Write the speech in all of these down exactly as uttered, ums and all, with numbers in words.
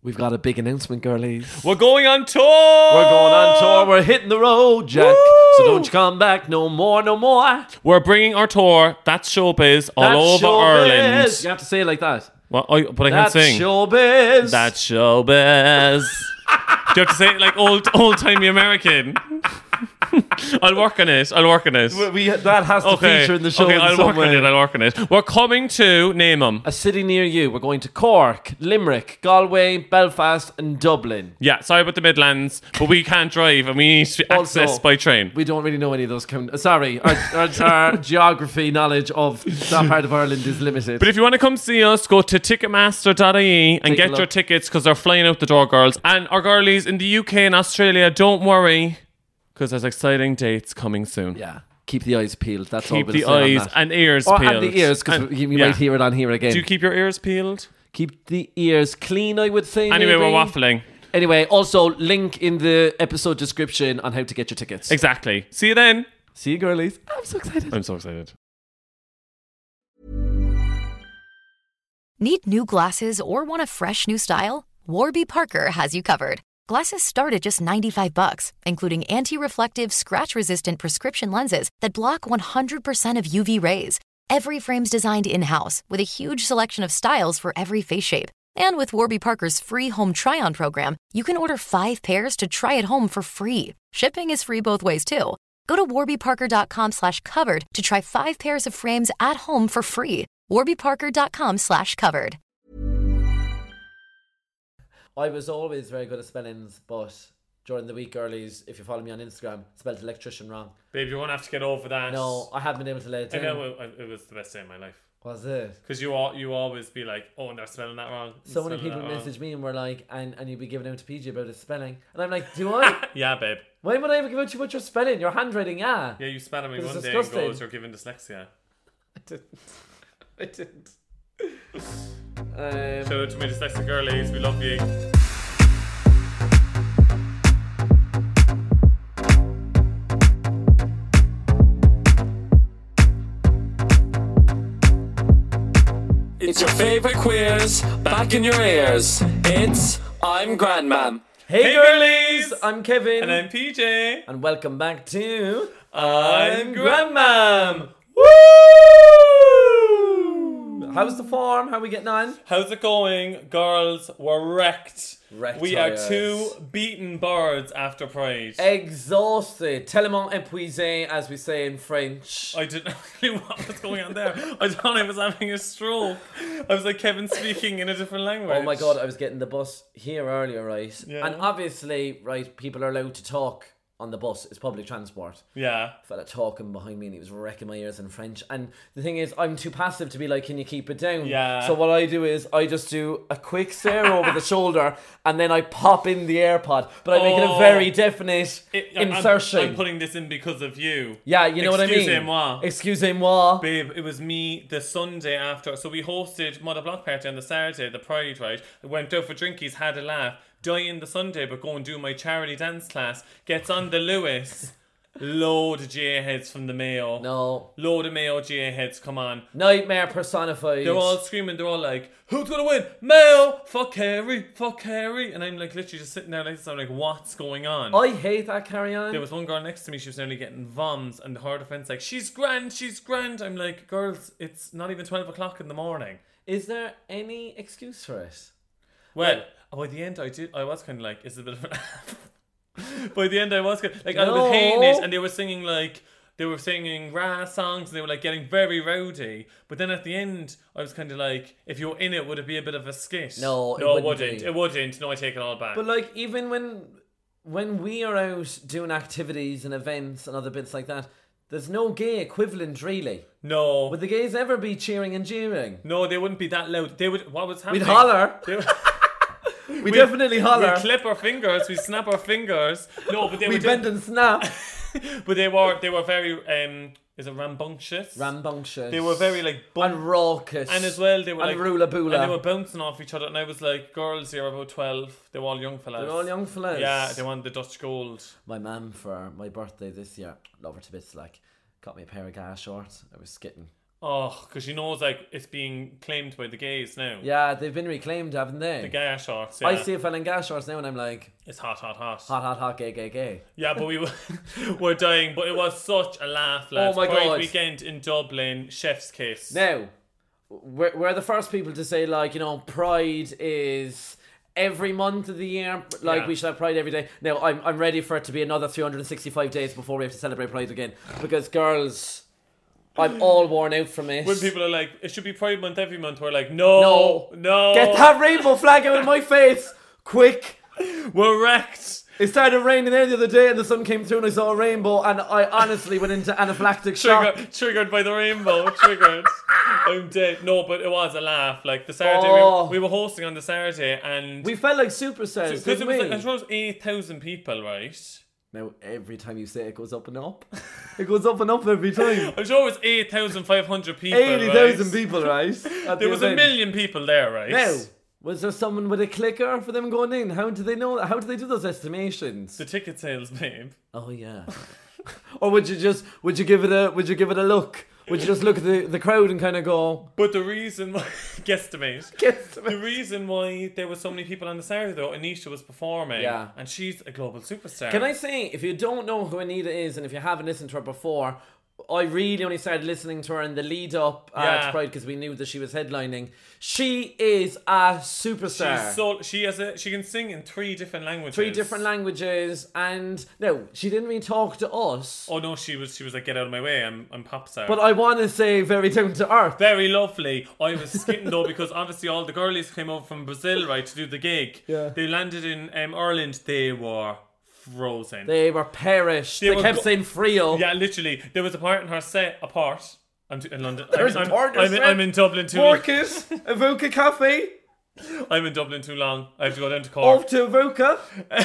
We've got a big announcement, girlies. We're going on tour! We're going on tour. We're hitting the road, Jack. Woo! So don't you come back no more, no more. We're bringing our tour, That's Showbiz, all That's over showbiz. Ireland. You have to say it like that. Well, I, but I That's can't sing. showbiz. That's Showbiz. Do you have to say it like old, old-timey American? I'll work on it. I'll work on it. We, we- that has to Okay. feature in the show Okay, in I'll some work way. on it. I'll work on it. We're coming to, name them. A city near you. We're going to Cork, Limerick, Galway, Belfast, and Dublin. Yeah, sorry about the Midlands, but we can't drive and we need to Also, access by train. We don't really know any of those. Com- uh, sorry, our, our, our geography knowledge of that part of Ireland is limited. But if you want to come see us, go to ticketmaster dot I E and Take a get look. your tickets because they're flying out the door, girls. And our girlies in the U K and Australia, don't worry because there's exciting dates coming soon. yeah, keep the eyes peeled. That's all Keep we'll the say on eyes that. and ears Or, peeled. and the ears, because And- you, you yeah. might hear it on here again. Do you keep your ears peeled? Keep the ears clean, I would say. Anyway, maybe. we're waffling. Anyway, also link in the episode description on how to get your tickets. Exactly. See you then. See you, girlies. I'm so excited. I'm so excited. Need new glasses or want a fresh new style? Warby Parker has you covered. Glasses start at just ninety-five bucks, including anti-reflective, scratch-resistant prescription lenses that block one hundred percent of U V rays. Every frame's designed in-house with a huge selection of styles for every face shape. And with Warby Parker's free home try-on program, you can order five pairs to try at home for free. Shipping is free both ways, too. Go to warbyparker.com slash covered to try five pairs of frames at home for free. warbyparker.com slash covered. I was always very good at spellings, but during the week, girlies, if you follow me on Instagram, spelled electrician wrong. Babe, you're going to have to get over that. No, I haven't been able to let it I down. know it, it was the best day of my life. Was it? Because you all, you always be like, oh, and they're spelling that wrong. So many Spelling people that wrong. message me and were like, and, and you'd be giving out to P J about his spelling. And I'm like, do I? Yeah, babe. Why would I ever give out to you about your spelling? Your handwriting, yeah. Yeah, you spat at me It was one day disgusting. and goes, you're giving dyslexia. I didn't. I didn't. Shout Um, out to my dyslexic girlies. We love you. It's your favorite queers back in your ears. It's I'm Grandmam. hey, Hey, girlies! girlies! I'm Kevin. And I'm P J. And welcome back to I'm Grandmam. Woo! How's the form? How are we getting on? How's it going? Girls, we're wrecked. Wrecked we are tires. two beaten birds after Pride. Exhausted. Tellement épuisé, as we say in French. I didn't know what was going on there. I thought I was having a stroke. I was like Kevin speaking in a different language. Oh my god, I was getting the bus here earlier, right? Yeah. And obviously, right, people are allowed to talk on the bus. It's public transport. Yeah. Fella talking behind me and he was wrecking my ears in French. And the thing is, I'm too passive to be like, can you keep it down? Yeah. So what I do is, I just do a quick stare over the shoulder and then I pop in the AirPod. But I make it a Oh. very definite It- I'm- insertion. I'm, putting this in because of you. yeah, you know what I mean? Excusez-moi. Excusez-moi. Babe, it was me the Sunday after. So we hosted Mother Block Party on the Saturday, the Pride, right? I went out for drinkies, had a laugh. Dying the Sunday, but go and do my charity dance class. Gets on the Lewis. Load of G A heads from the Mayo. No. Load of Mayo G A heads, come on. Nightmare personified. They're all screaming, they're all like, who's gonna win? Mayo! Fuck Harry! Fuck Harry! And I'm like literally just sitting there like this, I'm like, what's going on? I hate that carry on. There was one girl next to me, she was nearly getting voms, and her defense like, she's grand, she's grand. I'm like, girls, it's not even twelve o'clock in the morning. Is there any excuse for it? Well, by the end I did, I was kind of like, it's a bit of a... By the end I was kind of, like, I No. was hating it, and they were singing like, they were singing Ra songs, and they were like getting very rowdy. But then at the end, I was kind of like, if you're in it, would it be a bit of a skit? No, it no, wouldn't wouldn't. be. It wouldn't. No, I take it all back. But like, even when when we are out doing activities and events and other bits like that, there's no gay equivalent really. no, Would the gays ever be cheering and jeering? no, they wouldn't be that loud. They would. What was happening? We'd holler. They, We definitely holler. We clip our fingers. We snap our fingers. No, but they We were. bend and snap. But they were. They were very. Um, is it rambunctious? Rambunctious. They were very like. Bum- and raucous. And as well, they were and like rula boola. and they were bouncing off each other. And I was like, girls, you're about twelve. They were all young fellas. They're all young fellas. Yeah, they wanted the Dutch gold. My mum for my birthday this year, love her to bits, like, got me a pair of gas shorts. I was skitting. Oh, because she knows like it's being claimed by the gays now. Yeah, they've been reclaimed, haven't they? The gay shorts. Yeah. I see a fella in gas shorts now and I'm like, It's hot, hot, hot. hot, hot, hot, gay, gay, gay. Yeah, but we were, we're dying. But it was such a laugh, lads. Oh my Pride God. weekend in Dublin, chef's kiss. Now, we're, we're the first people to say, like, you know, Pride is every month of the year. Like, Yeah. we should have Pride every day. Now, I'm, I'm ready for it to be another three hundred sixty-five days before we have to celebrate Pride again. Because, girls, I'm all worn out from it. When people are like, it should be Pride month every month, we're like, no, No. no. Get that rainbow flag out of my face! Quick! We're wrecked. It started raining there the other day and the sun came through and I saw a rainbow and I honestly went into anaphylactic shock. Triggered, triggered by the rainbow. Triggered. I'm dead. No, but it was a laugh. Like the Saturday, Oh. we, we were hosting on the Saturday, and We felt like superstars, because didn't it was we? like, I suppose eight thousand people, right? Now, every time you say it, it goes up and up. It goes up and up every time. I'm sure it was eight thousand five hundred people. eighty thousand right? people, right? at There the was a event. million people there, right? Now, was there someone with a clicker for them going in? How do they know that? How do they do those estimations? The ticket sales, babe. Oh yeah. Or would you just would you give it a would you give it a look? Would you just look at the, the crowd and kind of go, But the reason why, guesstimate. guesstimate? The reason why there were so many people on the Saturday though, Anisha was performing, Yeah. and she's a global superstar. Can I say, if you don't know who Anita is and if you haven't listened to her before, I really only started listening to her in the lead up uh, Yeah. to Pride because we knew that she was headlining. She is a superstar. She's so she has a she can sing in three different languages. Three different languages, and no, she didn't even talk to us. Oh no, she was she was like, get out of my way, I'm I'm pop star. But I want to say very down to earth. Very lovely. I was skipping though because obviously all the girlies came over from Brazil, right, to do the gig. Yeah. They landed in um, Ireland. They were frozen. They were perished. They, They were kept go- saying Frio. Yeah, literally. There was a part in her set. A part. I'm t- in London. There's I'm, a part in I'm, her I'm, set? I'm in Dublin too. long. Orcas, Evoca Cafe, I'm in Dublin too long. I have to go down to Cork. off to Evoca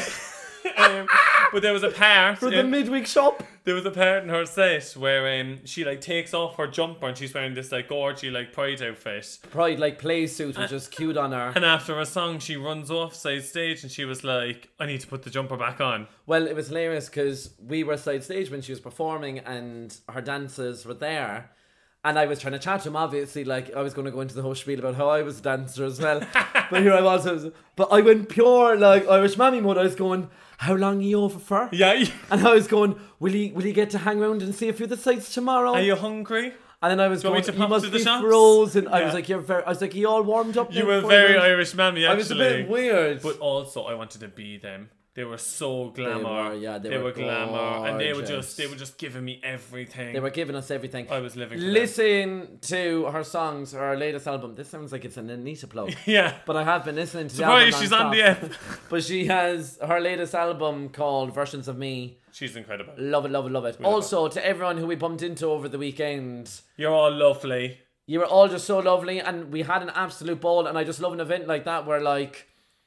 um, but there was a part. for the in- midweek shop. There was a part in her set where um she like takes off her jumper and she's wearing this like gorgy like pride outfit. Pride like play suit, which is cute on her. And after a song, she runs off side stage and she was like, "I need to put the jumper back on." Well, it was hilarious because we were side stage when she was performing and her dancers were there. And I was trying to chat to him, obviously, like, I was going to go into the whole spiel about how I was a dancer as well. But here I was, I was, but I went pure, like, Irish mammy mode. I was going, how long are you over for? Yeah. And I was going, will he, will he get to hang around and see a few of the sights tomorrow? Are you hungry? And then I was Do you going, want me to you pop must to the be shops? frozen. I Yeah. was like, you're very, I was like, you all warmed up You now were before very you went?" Irish mammy, I was a actually. bit weird. But also, I wanted to be them. They were so glamour. were, yeah, they were glamour, and they were gorgeous. just they were just giving me everything. They were giving us everything. I was living for them. Listen to her songs, her latest album. This sounds like it's an Anita plug. Yeah. But I have been listening to the album Surprise, she's on the non-stop. F. But she has her latest album called Versions of Me. She's incredible. Love it, love it, love it. love Also, to everyone who we bumped into over the weekend, You're all lovely. you were all just so lovely and we had an absolute ball. And I just love an event like that where, like,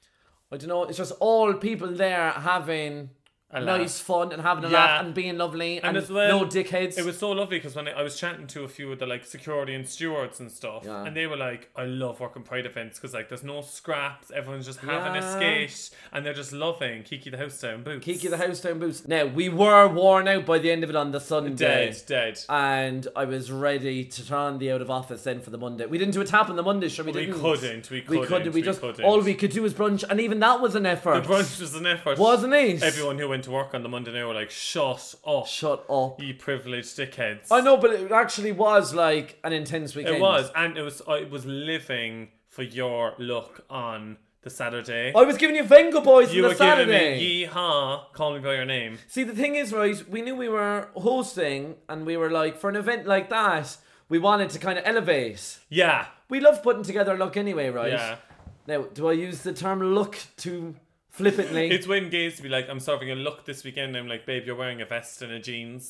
I don't know, it's just all people there having A laugh. nice fun and having a Yeah. laugh and being lovely and, And as well, no dickheads. It was so lovely because when I, I was chatting to a few of the like security and stewards and stuff, Yeah. and they were like, "I love working Pride events because like there's no scraps, everyone's just having a Yeah. skate, and they're just loving Kiki the House Down boots." Kiki the House Down Boots. Now, we were worn out by the end of it on the Sunday. dead, dead. And I was ready to turn on the out of office then for the Monday. We didn't do a tap on the Monday, sure we We didn't. couldn't, we We couldn't, couldn't. We we just couldn't. all we could do was brunch, and even that was an effort. The brunch was an effort, wasn't it? Everyone who went to work on the Monday night were like, "Shut up, Shut up. you privileged dickheads." I know, but it actually was like an intense weekend. It was, and it was. I was living for your look on the Saturday. I was giving you Venga Boys you on were the Saturday. giving me yeehaw, call me by your name. See, the thing is, right, we knew we were hosting, and we were like, for an event like that, we wanted to kind of elevate. Yeah, We love putting together a look anyway, right? yeah. Now, do I use the term look too flippantly? It's when gays be like, "I'm serving a look this weekend." I'm like, "Babe, you're wearing a vest and a jeans."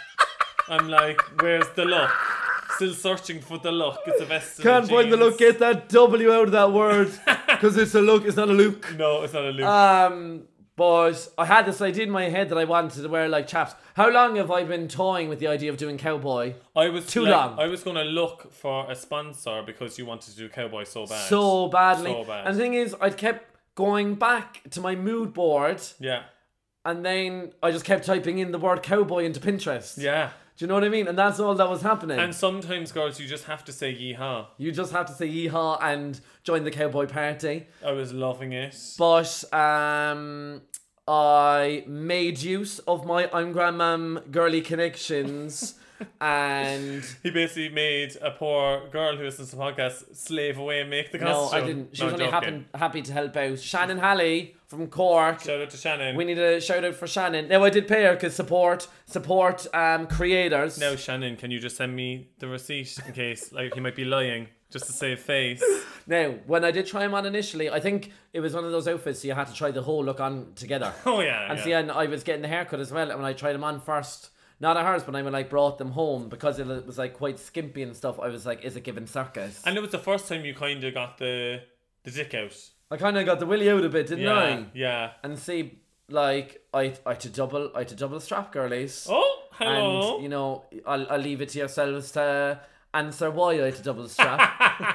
I'm like, "Where's the look?" Still searching for the look. It's a vest and a Can't find the jeans. look. Get that W out of that word, because it's a look. It's not a look. No, it's not a look. Um, but I had this idea in my head that I wanted to wear like chaps. How long have I been toying with the idea of doing cowboy? I was too like, long. I was gonna look for a sponsor because you wanted to do cowboy so bad. So badly. So bad. And the thing is, I kept going back to my mood board, Yeah. and then I just kept typing in the word cowboy into Pinterest. Yeah. Do you know what I mean? And that's all that was happening. And sometimes, girls, you just have to say yeehaw. You just have to say yeehaw and join the cowboy party. I was loving it. But um, I made use of my I'm Grandmam girly connections. And he basically made a poor girl who listens to the podcast slave away and make the costume. No, I didn't. She No, was only joking. happen, happy to help out. Shannon Halley from Cork. Shout out to Shannon. We need a shout out for Shannon. Now I did pay her because support support um creators. Now, Shannon, can you just send me the receipt in case like he might be lying just to save face? Now, when I did try him on initially, I think it was one of those outfits so you had to try the whole look on together. Oh yeah. And yeah. see, and I was getting the haircut as well, and when I tried them on first. Not at hers, but I like brought them home because it was like quite skimpy and stuff. I was like, is it giving circus? And it was the first time you kind of got the the dick out. I kind of got the willy out a bit, didn't Yeah, I? yeah. And see, like I, I had to double, I had to double strap, girlies. Oh, hello. And you know, I'll, I'll leave it to yourselves to answer why I had to double strap.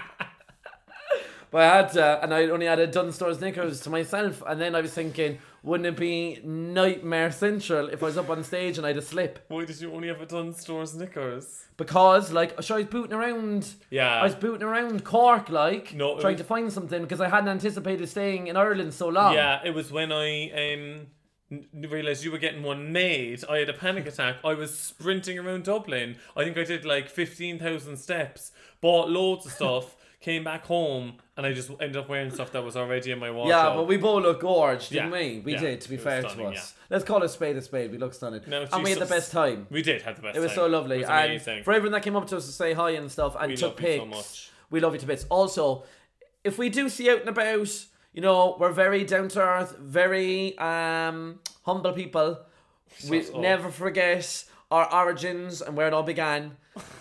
But I had to, and I only had a Dunstores knickers to myself, and then I was thinking, wouldn't it be nightmare central if I was up on stage and I had a slip? Why did you only have a Dunstores knickers? Because, like, sure, I was booting around. Yeah. I was booting around Cork, like, No, it trying was- to find something because I hadn't anticipated staying in Ireland so long. Yeah, it was when I um n- realised you were getting one made. I had a panic attack. I was sprinting around Dublin. I think I did like fifteen thousand steps, bought loads of stuff, came back home, and I just ended up wearing stuff that was already in my wardrobe. Yeah, but we both look gorge, didn't Yeah, we? We yeah, did, to be it was fair to stunning, us. yeah. Let's call a spade a spade. We look stunning. No, and we had the Jesus. best time. We did have the best It was time. so lovely. It was and amazing. for everyone that came up to us to say hi and stuff and We took love you pics, so much. we love you to bits. Also, if we do see out and about, you know, we're very down to earth, very um, humble people. We Shut up. never forget our origins and where it all began.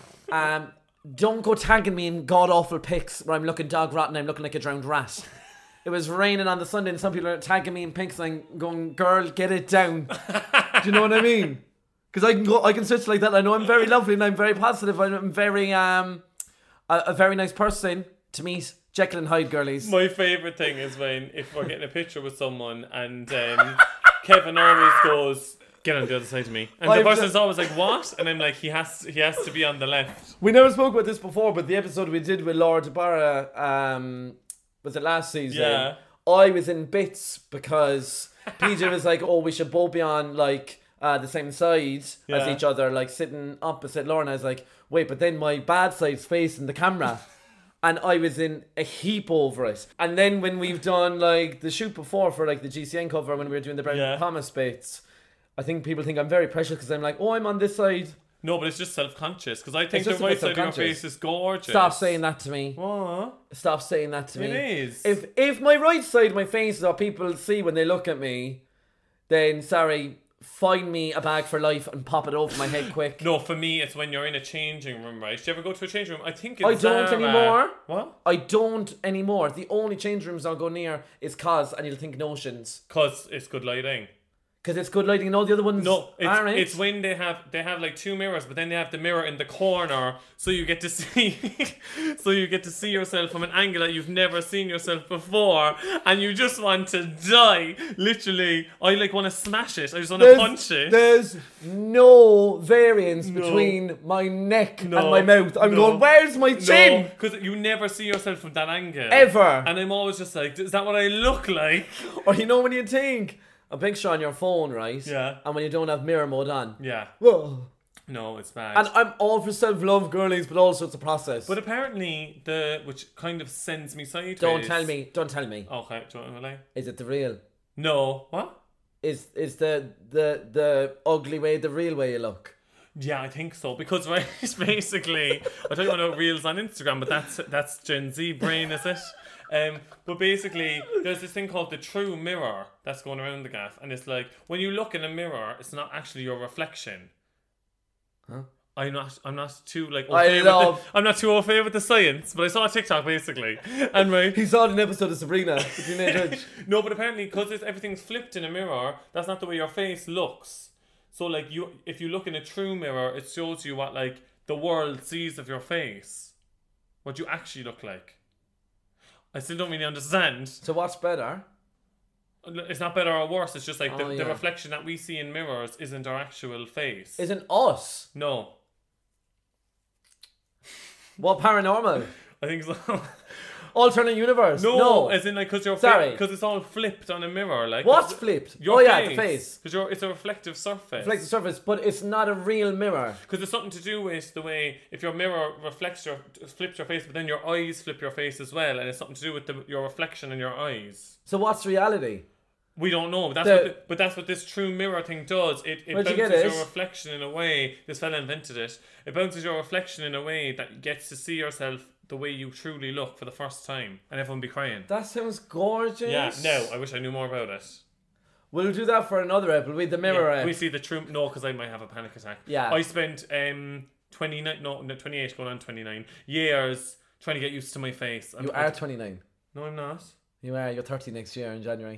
Um, don't go tagging me in god awful pics where I'm looking dog rotten, I'm looking like a drowned rat. It was raining on the Sunday and some people are tagging me in pics and I'm going, girl, get it down. Do you know what I mean? Because I can go, I can switch like that. I know I'm very lovely and I'm very positive. I'm very um a, a very nice person to meet. Jekyll and Hyde, girlies. My favourite thing is when if we're getting a picture with someone and um, Kevin always goes, get on the other side of me. And the I've person's done- always like, what? And I'm like, he has he has to be on the left. We never spoke about this before, but the episode we did with Laura DeBarra, um, was it last season? Yeah. I was in bits because P J was like, oh, we should both be on like uh, the same side as Yeah. each other, like sitting opposite Laura. And I was like, wait, but then my bad side's facing the camera. And I was in a heap over it. And then when we've done like the shoot before for like the G C N cover when we were doing the Brown Yeah. Thomas bits, I think people think I'm very precious because I'm like, oh, I'm on this side. No, but it's just self-conscious because I think It's just the a right bit side of your self-conscious. face is gorgeous. Stop saying that to me. What? Stop saying that to me. It is. If if my right side of my face is what people see when they look at me, then sorry, find me a bag for life and pop it over my head quick. No, for me, it's when you're in a changing room, right? Do you ever go to a changing room? I think it's I don't Zara. anymore. What? I don't anymore. The only change rooms I'll go near is Cos and you'll think Notions. Because it's good lighting. Because it's good lighting and all the other ones No, it's, aren't. it's when they have they have like two mirrors, but then they have the mirror in the corner, so you get to see, so you get to see yourself from an angle that you've never seen yourself before, and you just want to die. Literally, I like want to smash it. I just want to there's, punch it. there's no variance No. between my neck No. and my mouth. I'm No. going, where's my chin? because you never see yourself from that angle Ever. and I'm always just like, is that what I look like? Or you know when you think a picture on your phone, right? Yeah. And when you don't have mirror mode on. Yeah, Whoa. no, it's bad. And I'm all for self-love, girlies, but also it's a process. but apparently, the which kind of sends me sideways. don't tell me. Don't tell me. Okay, do you want to lie? Is it the real? No, what? Is is the the the ugly way the real way you look? Yeah, I think so. Because right, basically, I don't know reels on Instagram, but that's that's Gen Z brain, is it? Um, but basically, there's this thing called the true mirror that's going around the gaff, and it's like when you look in a mirror, it's not actually your reflection. Huh? I'm not. I'm not too like. I Au fait love- with the, I'm not too au fait with the science, but I saw a TikTok basically, and right. He saw an episode of Sabrina. Did you know, Judge? No, but apparently, because everything's flipped in a mirror, that's not the way your face looks. So, like, you, if you look in a true mirror, it shows you what like the world sees of your face, what you actually look like. I still don't really understand. So what's better? It's not better or worse. It's just like the, Oh, the yeah. reflection that we see in mirrors isn't our actual face. Isn't us? No. What paranormal? I think so. Alternate universe? No, No. as in like because you're Sorry. because it's all flipped on a mirror. Like What's it's- flipped? Your Oh yeah, the face. Because it's a reflective surface. Reflective surface, but it's not a real mirror. Because it's something to do with the way if your mirror reflects your flips your face, but then your eyes flip your face as well, and it's something to do with the, your reflection in your eyes. So what's reality? We don't know, but that's The- what the, but that's what this true mirror thing does. It it Where'd you bounces get it? your reflection in a way. This fella invented it. It bounces your reflection in a way that gets to see yourself the way you truly look for the first time, and everyone be crying. That sounds gorgeous. Yeah, no, I wish I knew more about it. We'll do that for another ep. We'll be the mirror Yeah, ep. we see the true. No, because I might have a panic attack. Yeah. I spent um twenty nine, no, no twenty eight, going on twenty nine years trying to get used to my face. I'm, You are twenty-nine. No, I'm not. You are. You're thirty next year in January.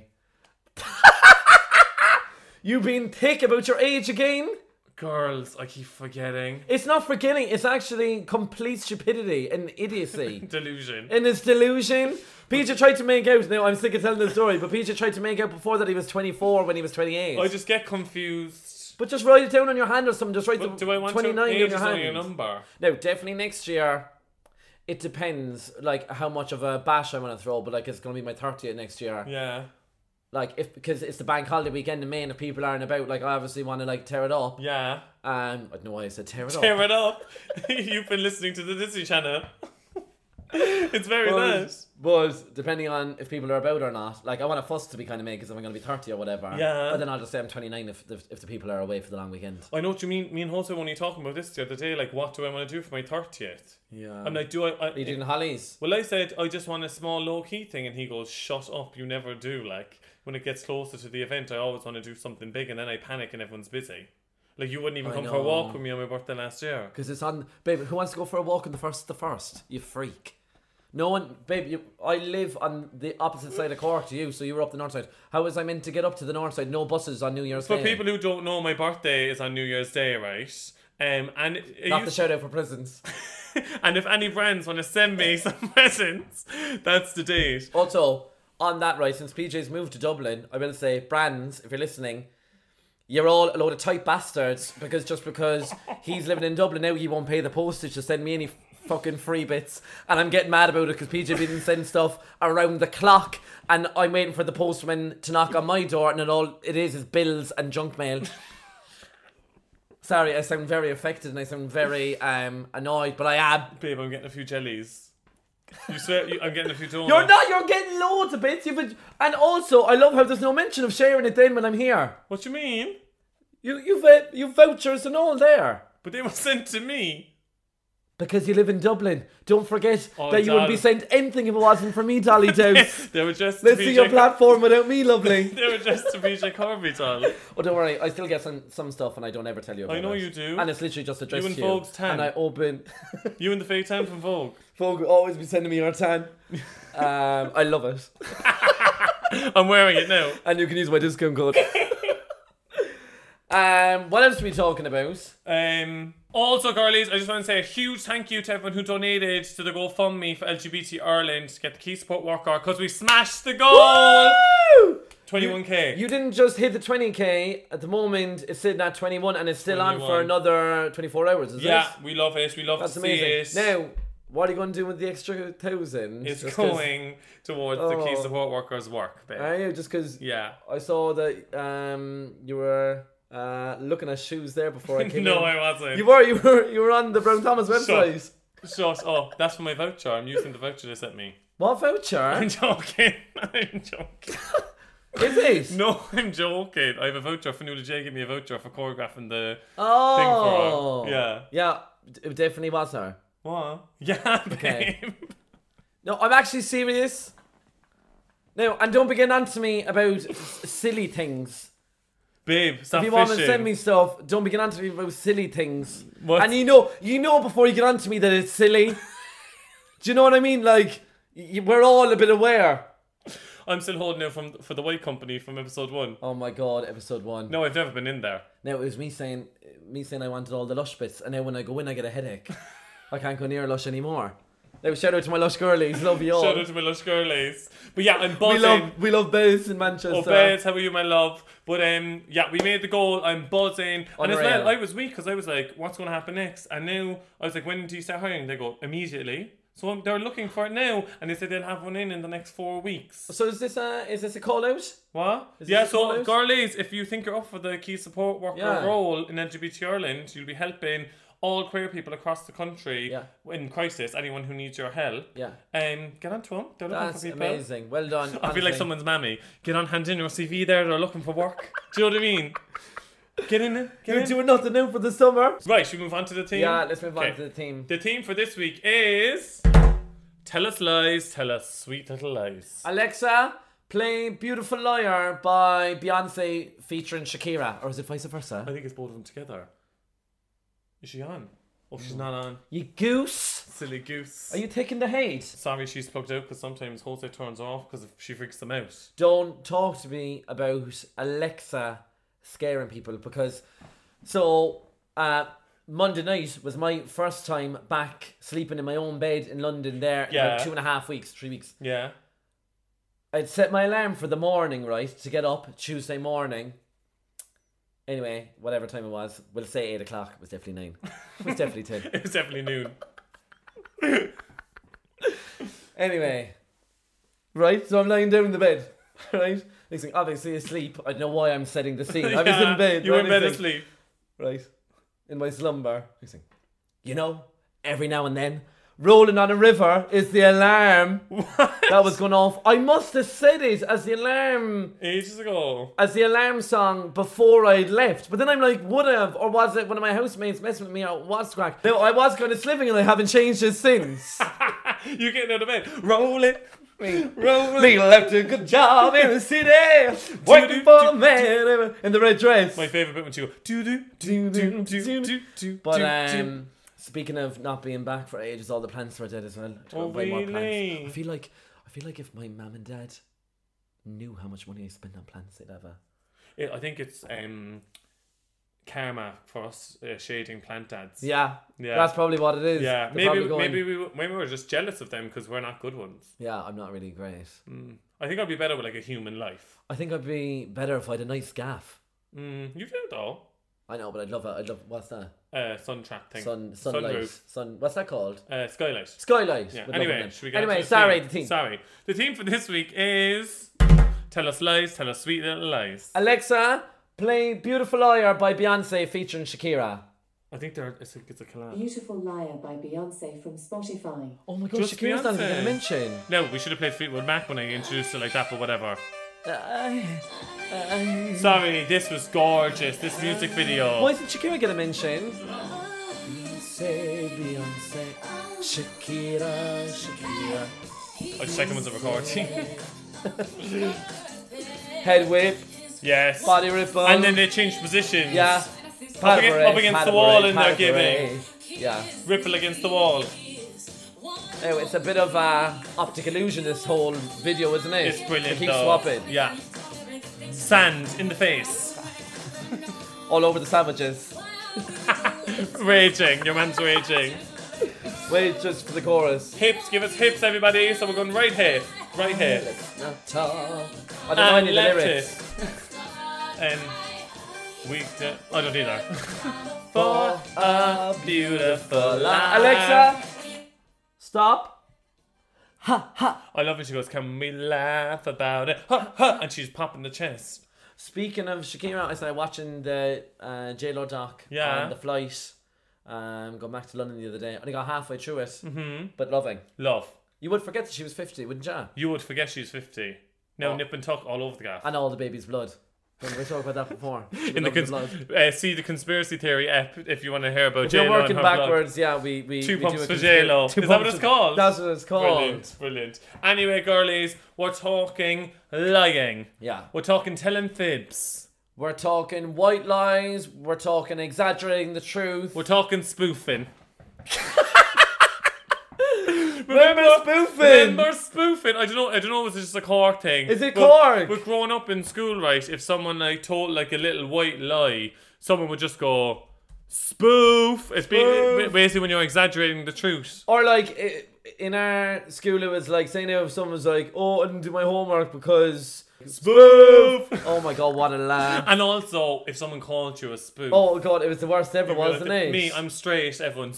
You being thick about your age again? Girls, I keep forgetting. It's not forgetting. It's actually complete stupidity and idiocy. Delusion. In his delusion, Peter tried to make out. Now I'm sick of telling the story, but Peter tried to make out before that he was twenty-four when he was twenty-eight. I just get confused. But just write it down on your hand or something. Just write But the do I want twenty-nine your on your ages on your hand. number? No, definitely next year. It depends, like how much of a bash I'm gonna throw. But like it's gonna be my thirtieth next year. Yeah. Like if because it's the bank holiday weekend in May, and if people aren't about, like I obviously want to like tear it up. Yeah. Um, I don't know why I said tear it up. Tear it up. You've been listening to the Disney Channel. It's very But, nice. but depending on if people are about or not, like I want a fuss to be kind of made because I'm going to be thirty or whatever. Yeah. But then I'll just say I'm twenty-nine if the, if the people are away for the long weekend. I know what you mean. Me and Jose were only talking about this the other day. Like, what do I want to do for my thirtieth? Yeah. I'm like, do I? I Are you doing Hollies? well, I said I just want a small low key thing, and he goes, "Shut up! You never do." Like when it gets closer to the event, I always want to do something big, and then I panic, and everyone's busy. Like you wouldn't even I come for a walk know. with me on my birthday last year. Because it's on, babe. Who wants to go for a walk on the first? The first, you freak. No one, babe. You, I live on the opposite side of Cork to you, so you were up the north side. How was I meant to get up to the north side? No buses on New Year's For Day. people who don't know, my birthday is on New Year's Day, right? Um, and it Not the used- shout out for presents. and if any brands want to send me some presents, that's the date. Also, on that, right, since P J's moved to Dublin, I will say, brands, if you're listening, you're all a load of tight bastards because just because he's living in Dublin now, he won't pay the postage to send me any fucking free bits. And I'm getting mad about it because P J didn't send stuff around the clock and I'm waiting for the postman to knock on my door and it all it is is bills and junk mail. Sorry, I sound very affected and I sound very um annoyed, but I am. Babe, I'm getting a few jellies. You swear, you, I'm getting a few donuts. You're not, you're getting loads of bits. You've been, and also, I love how there's no mention of sharing it then when I'm here. What you mean? You, you've, uh, you've vouchers and all there. But they were sent to me. Because you live in Dublin. Don't forget Oh, that you wouldn't be Dal. sent anything if it wasn't for me, Dolly Dowse. They were just Let's to see P J your platform without me, lovely. They were just to P J Corby, doll. Oh, don't worry. I still get some, some stuff and I don't ever tell you about I know it. you do. And it's literally just addressed You and to you. Vogue's tan. And I open... You and the fake tan from Vogue. Vogue will always be sending me your tan. Um, I love it. I'm wearing it now. And you can use my discount code. um, what else are we talking about? Um, also, girlies, I just want to say a huge thank you to everyone who donated to the GoFundMe for L G B T Ireland to get the key support worker because we smashed the goal. Woo! twenty-one K. You didn't just hit the twenty K. At the moment, it's sitting at twenty-one and it's still on for twenty-one. another twenty-four hours, is Yeah, it? we love it. We love That's to amazing. see it. Now, what are you going to do with the extra thousand? It's Just 'cause- going towards the key Oh. support workers' work, babe. Are you? Just because Yeah. I saw that um, you were uh, looking at shoes there before I came No, in. I wasn't. You were, you were, you were on the Brown Thomas website. Shut up. That's for my voucher. I'm using the voucher they sent me. What voucher? I'm joking. I'm joking. Is it? No, I'm joking. I have a voucher for Nuala J. Gave me a voucher for choreographing the Oh. thing for her. Yeah. Yeah, it definitely was her. What? Yeah, babe. Okay. No, I'm actually serious. No, and don't be getting on to me about s- silly things. Babe, stop If you fishing. want to send me stuff, don't be getting on to me about silly things. What? And you know, you know before you get on to me that it's silly. Do you know what I mean? Like, y- we're all a bit aware. I'm still holding out from for the White Company from episode one. Oh my god, episode one. No, I've never been in there. Now it was me saying, me saying I wanted all the Lush bits, and now when I go in, I get a headache. I can't go near Lush anymore. Like, shout out to my lush girlies. Love you all. Shout out to my lush girlies. But yeah, I'm buzzing. We love, we love Bez in Manchester. Oh, Bez, how are you, my love? But um, yeah, we made the goal. I'm buzzing. And as Unreal. well, I was weak because I was like, what's going to happen next? And now I was like, when do you start hiring? They go, immediately. So um, they're looking for it now. And they said they'll have one in in the next four weeks. So is this a, is this a call out? What? Is Yeah, this a call so out? girlies, if you think you're up for the key support worker Yeah. role in L G B T Ireland, you'll be helping all queer people across the country Yeah. in crisis, anyone who needs your help. Yeah. Um, get on to them. They're looking That's for people. amazing. Well done. I feel like honestly. someone's mammy. Get on, hand in your C V there. They're looking for work. Do you know what I mean? Get in it. Get You're in. doing nothing new for the summer. Right, should we move on to the team? Yeah, let's move on Okay. to the team. The team for this week is... Tell us lies, tell us sweet little lies. Alexa, play Beautiful Liar by Beyonce featuring Shakira. Or is it vice versa? I think it's both of them together. Is she on? Oh, she's not on. You goose. Silly goose. Are you taking the hate? Sorry she's plugged out because sometimes Jose turns off because she freaks them out. Don't talk to me about Alexa scaring people because... So, uh, Monday night was my first time back sleeping in my own bed in London there in Yeah. about two and a half weeks, three weeks. Yeah. I'd set my alarm for the morning, right, to get up Tuesday morning. Anyway, whatever time it was, we'll say eight o'clock. It was definitely nine. It was definitely ten. It was definitely noon. Anyway, right, so I'm lying down in the bed, right? Next thing, obviously asleep. I don't know why I'm setting the scene. I was Yeah, in bed. You were right? in bed Next thing- asleep. Right, in my slumber. Next thing, you know, every now and then, rolling on a river is the alarm that was going off. I must have said it as the alarm, Ages ago. as the alarm song before I'd left. But then I'm like, would I have, or was it one of my housemates messing with me? Or what's crack? No, I was kind of slipping and I haven't changed it since. You getting out of bed. Roll it. Roll it. Left a good job in the city, working for the man in the red dress. My favourite bit when she go do do Do, do do, do do do do. But do, do. um, speaking of not being back for ages, all the plants were dead as well. I had to go Oh, and buy more plants. really? I feel like I feel like if my mum and dad knew how much money I spent on plants, they'd have a It- I think it's um, karma for us uh, shading plant ads. yeah. Yeah. That's probably what it is. Yeah, They're maybe probably going, maybe we maybe we're just jealous of them because we're not good ones. yeah, I'm not really great. Mm. I think I'd be better with like a human life. I think I'd be better if I had a nice gaff. Mm, you do though. I know, but I'd love it. I'd love what's that? Uh, sun trap thing. Sun sunlight. Sunroof. Sun. What's that called? Uh, skylight. Skylight. Yeah. Would love Anyway, it. should we get Anyway, on to sorry, the the team. Sorry. The team for this week is Tell Us Lies, Tell Us Sweet Little Lies. Alexa, play Beautiful Liar by Beyonce featuring Shakira. I think they're, it's a, it's a collab. Beautiful Liar by Beyonce from Spotify. Oh my god, Just Shakira's not even Beyonce. going to mention. No, we should have played Fleetwood Mac when I introduced it like that, but whatever. Uh, uh, Sorry, this was gorgeous. This music video. why isn't Shakira going to mention? Beyonce, Beyonce, Shakira, Shakira. I was checking was the recording. Head whip, Yes. body ripple. And then they changed positions. yeah. Up against, up against the wall and they're giving. Yeah. Ripple against the wall. Anyway, it's a bit of uh, optic illusion, this whole video, isn't it? It's brilliant They keep though. swapping. Yeah. Sand in the face. All over the sandwiches. Raging. Your man's raging. Wait just for the chorus. Hips. Give us hips, everybody. So we're going right here. Right here. Let's not talk. I don't know any of the left lyrics. it. And we do, I don't either. For A beautiful life. Alexa, stop. I love when she goes, can we laugh about it? Ha, ha, and she's popping the chest. Speaking of Shakira, I started watching the uh, J-Lo doc Yeah. on the flight. Um, going back to London the other day. I only got halfway through it, Mm-hmm. but loving. Love. You would forget that she was fifty, wouldn't you? You would forget she's fifty. Now Oh. nip and tuck all over the gaff. And all the baby's blood. Remember we talked about that before? In the cons- uh, see the conspiracy theory app if you want to hear about If you're J-Lo and working her blog. backwards, yeah, we, we Two we pumps do a for conspira- J-Lo. two Is that what pumps it's for- called? That's what it's called. Brilliant, brilliant. Anyway, girlies, we're talking lying. Yeah. We're talking telling fibs. We're talking white lies. We're talking exaggerating the truth. We're talking spoofing. Remember spoofing? Remember spoofing? I don't know. I don't know if it's just a Cork thing. Is it but- Cork? But growing up in school, right? If someone like told like a little white lie, someone would just go, Spoof. It's Spoof. ba- basically when you're exaggerating the truth. Or like i- in our school, it was like, say now if someone's like, "Oh, I didn't do my homework because Spoof. Oh my god, what a laugh! And also, if someone called you a spoof. Oh god, it was the worst ever, you'd be like, wasn't it? Me, I'm straight. Everyone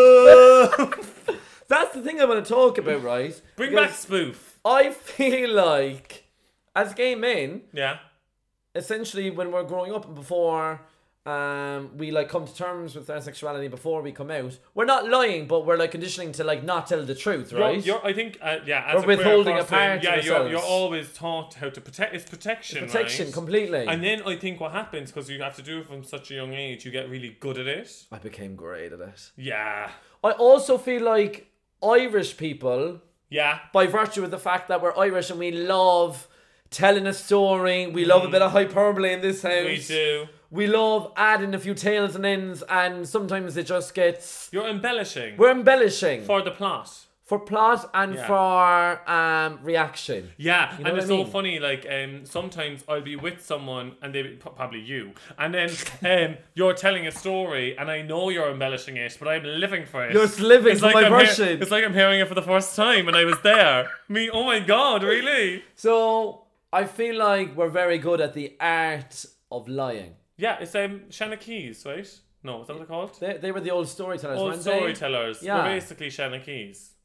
spoof. That's the thing I want to talk about, right? Bring Because back spoof. I feel like, as gay men, Yeah. essentially when we're growing up and before um, we like come to terms with our sexuality before we come out, we're not lying, but we're like conditioning to like not tell the truth, right? You're, you're, I think, uh, yeah, as We're a queer withholding a person, part of yeah, you're, ourselves. you're always taught how to protect. It's protection, Protection, right? completely. And then I think what happens, because you have to do it from such a young age, you get really good at it. I became great at it. Yeah. I also feel like Irish people, Yeah. by virtue of the fact that we're Irish and we love telling a story, we love a bit of hyperbole in this house. We do. We love adding a few tails and ends, and sometimes it just gets. You're embellishing. We're embellishing For the plot. for plot and Yeah. for um, reaction. Yeah, You know and what it's I so mean? funny. Like, um, sometimes I'll be with someone, and they probably you, and then um, you're telling a story, and I know you're embellishing it, but I'm living for it. You're just living It's for like my I'm hear- version. it's like I'm hearing it for the first time, and I was there. Me, oh my god, really? So I feel like we're very good at the art of lying. Yeah, it's um Shanna Keys, right? No, is that what they're called? They, they were the old storytellers, Old weren't they? storytellers. Yeah. We're basically Shanna Keys.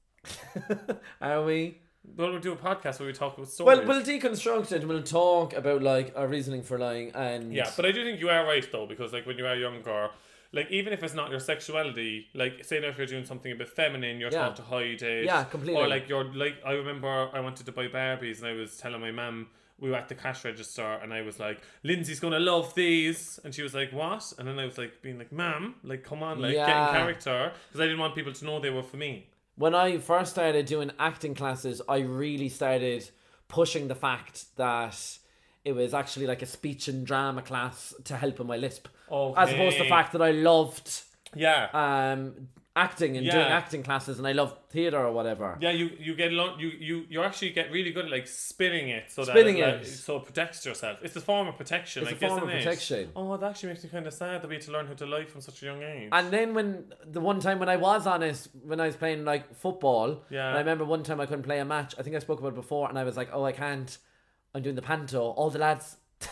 Are we? Well, we'll do a podcast where we talk about stories. Well, we'll deconstruct it. We'll talk about like our reasoning for lying and Yeah, but I do think you are right though, because like when you are younger, like even if it's not your sexuality, like say now if you're doing something a bit feminine, you're Yeah. taught to hide it. Yeah, completely. Or like you're like I remember I wanted to buy Barbies and I was telling my mum, we were at the cash register and I was like, Lindsay's gonna love these, and she was like, what? And then I was like being like, ma'am, like come on, like get Yeah. in character, because I didn't want people to know they were for me. when I first started doing acting classes, I really started pushing the fact that it was actually like a speech and drama class to help with my lisp. Okay. As opposed to the fact that I loved Yeah. um, acting and Yeah. doing acting classes and I loved theatre or whatever. Yeah, you you get lo- you you you actually get really good at like spinning it so Spinning that it, like, it. so it protects yourself. It's a form of protection. It's a like, form of isn't it? protection. Oh, that actually makes me kind of sad that we had to learn how to lie from such a young age. And then when the one time when I was honest, when I was playing like football, Yeah. and I remember one time I couldn't play a match. I think I spoke about it before, and I was like, "Oh, I can't. I'm doing the panto." All the lads,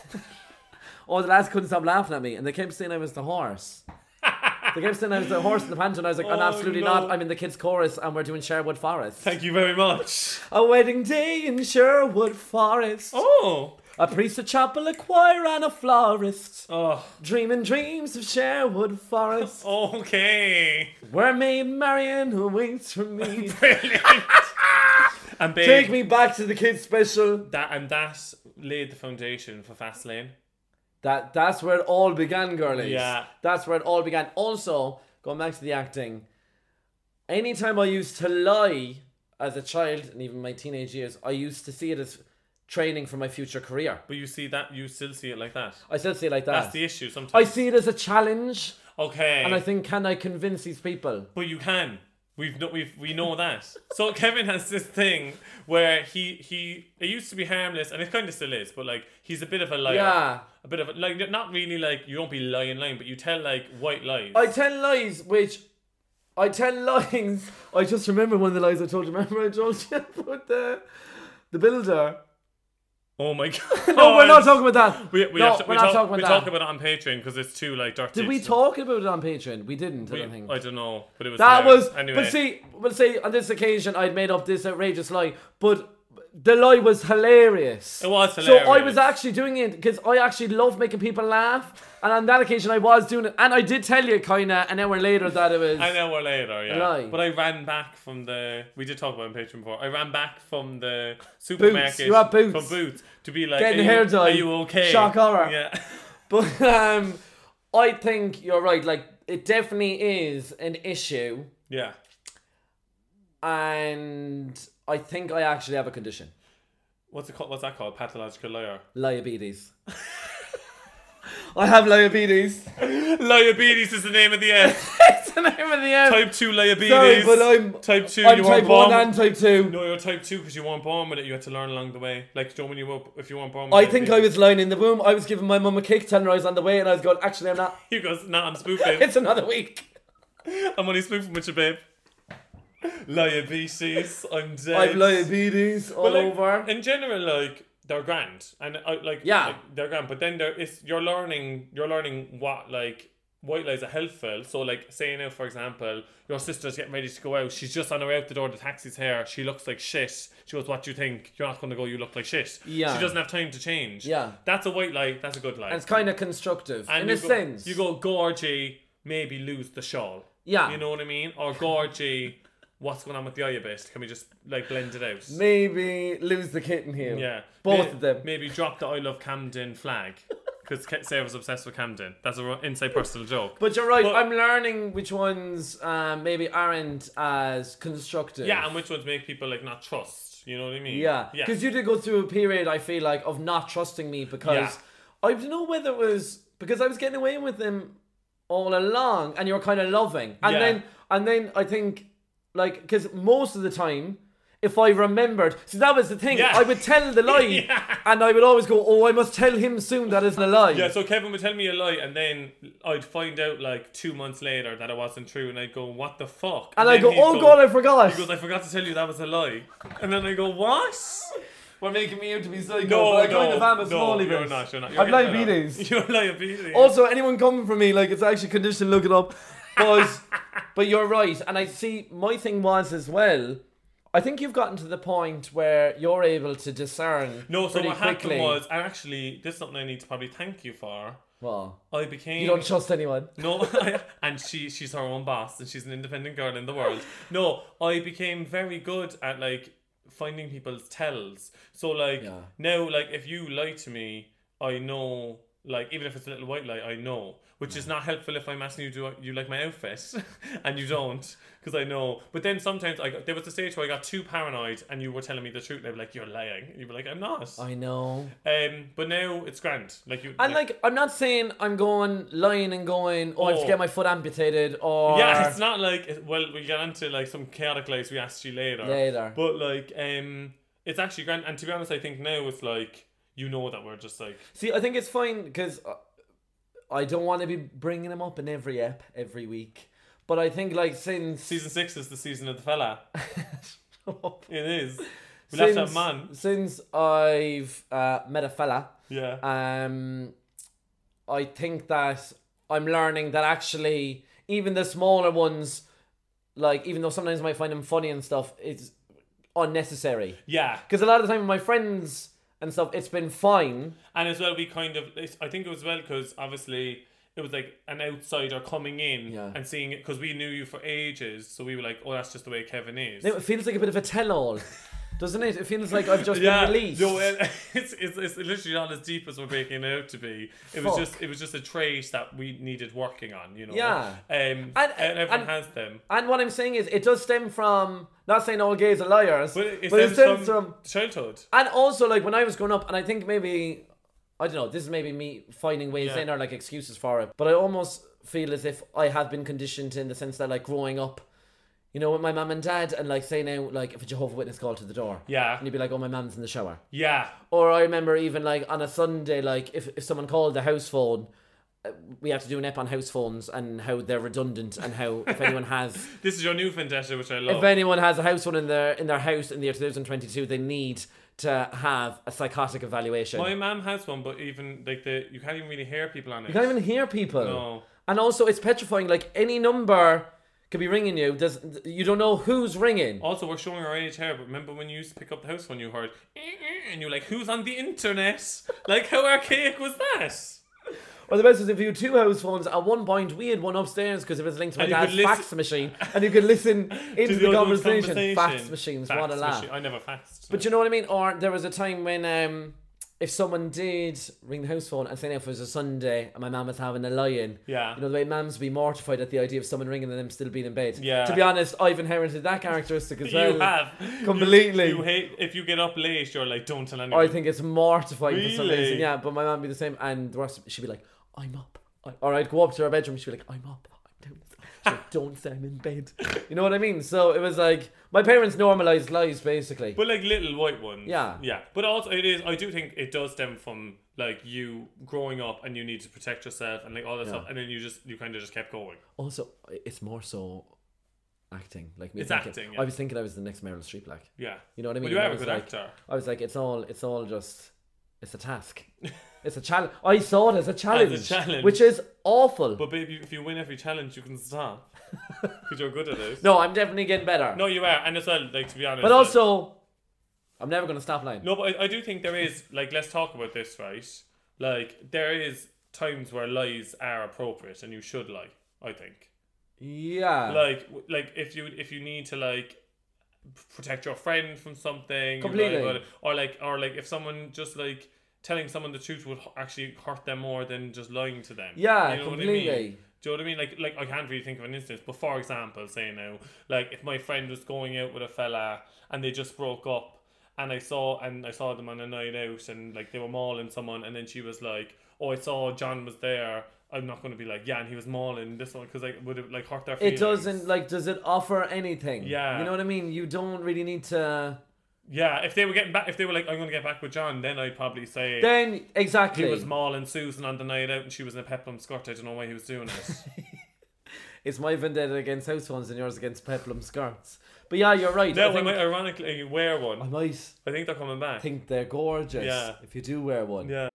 all the lads couldn't stop laughing at me, and they kept saying I was the horse. They kept saying I was the horse in the panto, and I was like, "I'm Oh, absolutely no. not. I'm in the kids' chorus, and we're doing Sherwood Forest. Thank you very much. A wedding day in Sherwood Forest. Oh. A priest, a chapel, a choir, and a florist. Oh. Dreaming dreams of Sherwood Forest. Okay. Where Maid Marian who waits for me. Brilliant. And babe, Take me back to the kids special. that and that laid the foundation for Fastlane. That that's where it all began, girlies. Yeah. That's where it all began. Also, going back to the acting, anytime I used to lie as a child and even my teenage years, I used to see it as training for my future career. But you see that, you still see it like that. I still see it like that. That's the issue sometimes. I see it as a challenge, Okay. and I think, can I convince these people? But you can. We've no, we've we know that. So Kevin has this thing where he he it used to be harmless, and it kind of still is, but like he's a bit of a liar. Yeah. A bit of a, like not really like you don't be lying lying, but you tell like white lies. I tell lies, which I tell lies. I just remember one of the lies I told you. Remember I told you about the the builder. Oh my god. No, we're not talking about that. We, we no, have to, we're we not talk, talking about we that. talk about it on Patreon because it's too like dirty. Did we so- talk about it on Patreon? We didn't. We, I don't think. I don't know, but it was That hilarious. was. anyway. But see, we'll say on this occasion I'd made up this outrageous lie, but the lie was hilarious. It was So I hilarious. was actually doing it because I actually love making people laugh, and on that occasion I was doing it, and I did tell you kinda an hour later that it was. An hour later, yeah. lie. But I ran back from the. We did talk about it on Patreon before. I ran back from the supermarket. You had Boots. From Boots to be like, Getting are, hair you, dye. are you okay? Shock horror. Yeah. But um, I think you're right. Like it definitely is an issue, Yeah. and I think I actually have a condition. What's it called? What's that called? Pathological liar. Diabetes. I have diabetes. Diabetes is the name of the end. It's the name of the end. Type two diabetes. Sorry, but I'm type two. I'm you type weren't born. one and type two. No, you're type two because you weren't born with it. You had to learn along the way. Like, don't when you were, if you weren't born. With I diabetes. think I was lying in the womb. I was giving my mum a kick, telling her I was on the way, and I was going, actually, I'm not. You goes, nah, I'm spoofing. It's another week. I'm only spoofing with you, babe. Diabetes. I'm dead. I've diabetes all But, like, over. In general, like they're grand, and uh, like Yeah. like, they're grand. But then there is you're learning you're learning what like white lies are helpful. So like say now for example, your sister's getting ready to go out. She's just on her way out the door. The taxi's here. She looks like shit. She goes, "What do you think? You're not going to go. You look like shit." Yeah. She doesn't have time to change. Yeah. That's a white lie. That's a good lie. And it's kind of constructive, And in you a go, sense. You go, Gorgie, maybe lose the shawl. Yeah. You know what I mean? Or Gorgie, what's going on with the eye a bit? Can we just like blend it out? Maybe lose the kitten heel. Yeah. Both May- of them. Maybe drop the I Love Camden flag. Because Sarah was obsessed with Camden. That's an inside personal joke. But you're right, But- I'm learning which ones um, maybe aren't as constructive. Yeah, and which ones make people like not trust. You know what I mean? Yeah, Yeah. because you did go through a period, I feel like, of not trusting me because Yeah. I don't know whether it was because I was getting away with them all along, and you were kind of loving, and Yeah. then and then I think like because most of the time, if I remembered, see that was the thing, Yeah. I would tell the lie, Yeah. and I would always go, oh, I must tell him soon that isn't a lie. Yeah, so Kevin would tell me a lie, and then I'd find out like two months later that it wasn't true, and I'd go, "What the fuck?" and I then go, he'd oh god, I forgot. He goes, "I forgot to tell you that was a lie," and then I go, "What?" We're making me out to be psycho, No, but I no, kind of am a no, small you're bit. not. You're not. You're I've getting diabetes. better. You're diabetes. Also, anyone coming for me, like, it's actually conditioned, look it up. But, but you're right. And I see, my thing was as well, I think you've gotten to the point where you're able to discern no, so pretty what quickly. happened was, and actually, this is something I need to probably thank you for. Well, I became. you don't trust anyone. No, I, and she she's her own boss, and she's an independent girl in the world. No, I became very good at like finding people's tells. So like Yeah. now, like if you lie to me, I know. Like even if it's a little white lie, I know, which is not helpful if I'm asking you, do you like my outfit, and you don't, because I know. But then sometimes I got, there was a stage where I got too paranoid, and you were telling me the truth, and I'd be like, "You're lying." And you'd be like, "I'm not." I know. Um, but now it's grand. Like you. And like, I'm not saying I'm going lying and going, oh, I have to Oh. get my foot amputated, or yeah, it's not like well, we get into like some chaotic lives we asked you later. Later. But like, um, it's actually grand. And to be honest, I think now it's like you know that we're just like See, I think it's fine because I don't want to be bringing him up in every ep every week. But I think like since season six is the season of the fella. It is. We since, left that man. since I've uh, met a fella, Yeah. um, I think that I'm learning that actually even the smaller ones, like even though sometimes I might find them funny and stuff, it's unnecessary. Yeah. Because a lot of the time with my friends and stuff, it's been fine. And as well, we kind of, it's- I think it was well because obviously it was like an outsider coming in Yeah. and seeing it because we knew you for ages. So we were like, oh, that's just the way Kevin is. It feels like a bit of a tell-all, doesn't it? It feels like I've just yeah, been released. no, it, it's, it's it's literally not as deep as we're making it out to be. It was Fuck. just it was just a trait that we needed working on, you know. Yeah. Um, and, And- everyone and- has them. And what I'm saying is, it does stem from, not saying all gays are liars, But it, but it stems stems from, from, childhood. and also like when I was growing up, and I think maybe, I don't know, this is maybe me finding ways Yeah. in or like excuses for it, but I almost feel as if I have been conditioned in the sense that like growing up, you know, with my mum and dad, and like say now, like if a Jehovah's Witness called to the door, Yeah. and you'd be like, oh, my mum's in the shower. Yeah. Or I remember even like on a Sunday, like if, if someone called the house phone, uh, we have to do an ep on house phones and how they're redundant and how if anyone has This is your new vendetta, which I love. if anyone has a house phone in their in their house in the year twenty twenty-two, they need to have a psychotic evaluation. My mum has one, but even like the you can't even really hear people on it. You can't even hear people. No. And also, it's petrifying. Like any number could be ringing you. Does you don't know who's ringing? Also, we're showing our age here, but remember when you used to pick up the house phone, you heard, "Eh, eh," and you're like, who's on the internet? Like, how archaic was that? Or the best is if you had two house phones. At one point, we had one upstairs because it was linked to my And you dad's could listen- fax machine, and you could listen into To the other conversation. conversation. Fax machines, Fax what a laugh. machine. I never faxed. But you know what I mean? Or there was a time when um, if someone did ring the house phone and say now if it was a Sunday and my mum was having a lie-in, Yeah. you know the way mums be mortified at the idea of someone ringing and them still being in bed. Yeah. To be honest, I've inherited that characteristic as well. You have. Completely. You, you hate, if you get up late, you're like, don't tell anyone. I think it's mortifying for some Really? reason. Yeah, but my mum be the same, and the rest, she'd be like, I'm up. I, or I'd go up to her bedroom, she'd be like, I'm up, I'm down. She's like, don't say I'm in bed. You know what I mean? So it was like, my parents normalised lies, basically. But like little white ones. Yeah. Yeah. But also it is, I do think it does stem from like you growing up and you need to protect yourself and like all that Yeah. stuff. And then you just, you kind of just kept going. Also, it's more so acting. Like me It's thinking, acting, yeah. I was thinking I was the next Meryl Streep, like. Yeah. You know what I mean? Well, you I are a was good like, actor. I was like, it's all, it's all just, it's a task. It's a challenge. I saw it as a challenge. As a challenge. Which is awful. But baby, if you win every challenge, you can stop. Because you're good at it. No, I'm definitely getting better. No, you are. And as well, like, to be honest. But like- also, I'm never going to stop lying. No, but I, I do think there is, like, let's talk about this, right? Like, there is times where lies are appropriate and you should lie, I think. Yeah. Like, w- like if you if you need to, like, p- protect your friend from something. you lie Completely. about it. Or, like, or like if someone just, like, telling someone the truth would h- actually hurt them more than just lying to them. Yeah, you know completely. What I mean? Do you know what I mean? Like, like I can't really think of an instance. But for example, say now, like if my friend was going out with a fella and they just broke up, and I saw and I saw them on a night out, and like they were mauling someone, and then she was like, "Oh, I saw John was there." I'm not going to be like, "Yeah," and he was mauling this one because like would it like hurt their feelings. It doesn't, like, does it offer anything? Yeah. You know what I mean? You don't really need to. Yeah, if they were getting back, if they were like, "I'm going to get back with John," then I'd probably say. Then, exactly. He was mauling Susan on the night out and she was in a peplum skirt. I don't know why he was doing it. It's my vendetta against house phones and yours against peplum skirts. But yeah, you're right. No, I we think, might ironically wear one. I might I think they're coming back. think they're gorgeous Yeah. if you do wear one. Yeah.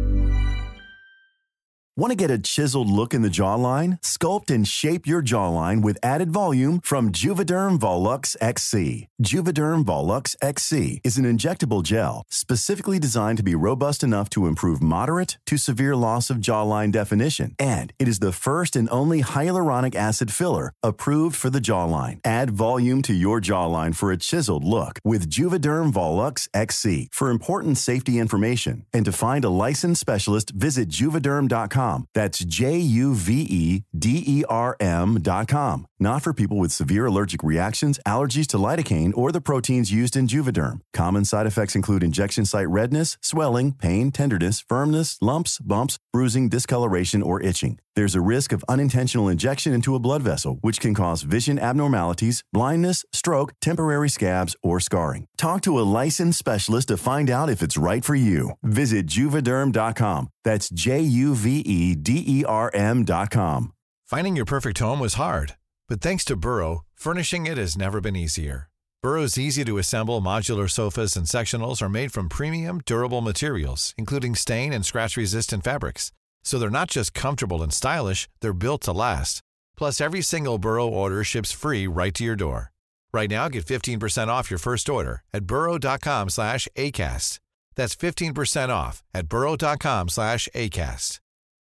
Want to get a chiseled look in the jawline? Sculpt and shape your jawline with added volume from Juvederm Volux X C. Juvederm Volux X C is an injectable gel specifically designed to be robust enough to improve moderate to severe loss of jawline definition. And it is the first and only hyaluronic acid filler approved for the jawline. Add volume to your jawline for a chiseled look with Juvederm Volux X C. For important safety information and to find a licensed specialist, visit juvederm dot com. That's J U V E D E R M dot com. Not for people with severe allergic reactions, allergies to lidocaine, or the proteins used in Juvederm. Common side effects include injection site redness, swelling, pain, tenderness, firmness, lumps, bumps, bruising, discoloration, or itching. There's a risk of unintentional injection into a blood vessel, which can cause vision abnormalities, blindness, stroke, temporary scabs, or scarring. Talk to a licensed specialist to find out if it's right for you. Visit juvederm dot com. That's J U V E D E R M dot com. Finding your perfect home was hard, but thanks to Burrow, furnishing it has never been easier. Burrow's easy-to-assemble modular sofas and sectionals are made from premium, durable materials, including stain and scratch-resistant fabrics. So they're not just comfortable and stylish, they're built to last. Plus, every single Burrow order ships free right to your door. Right now, get fifteen percent off your first order at burrow dot com slash ACAST. That's fifteen percent off at burrow dot com slash ACAST.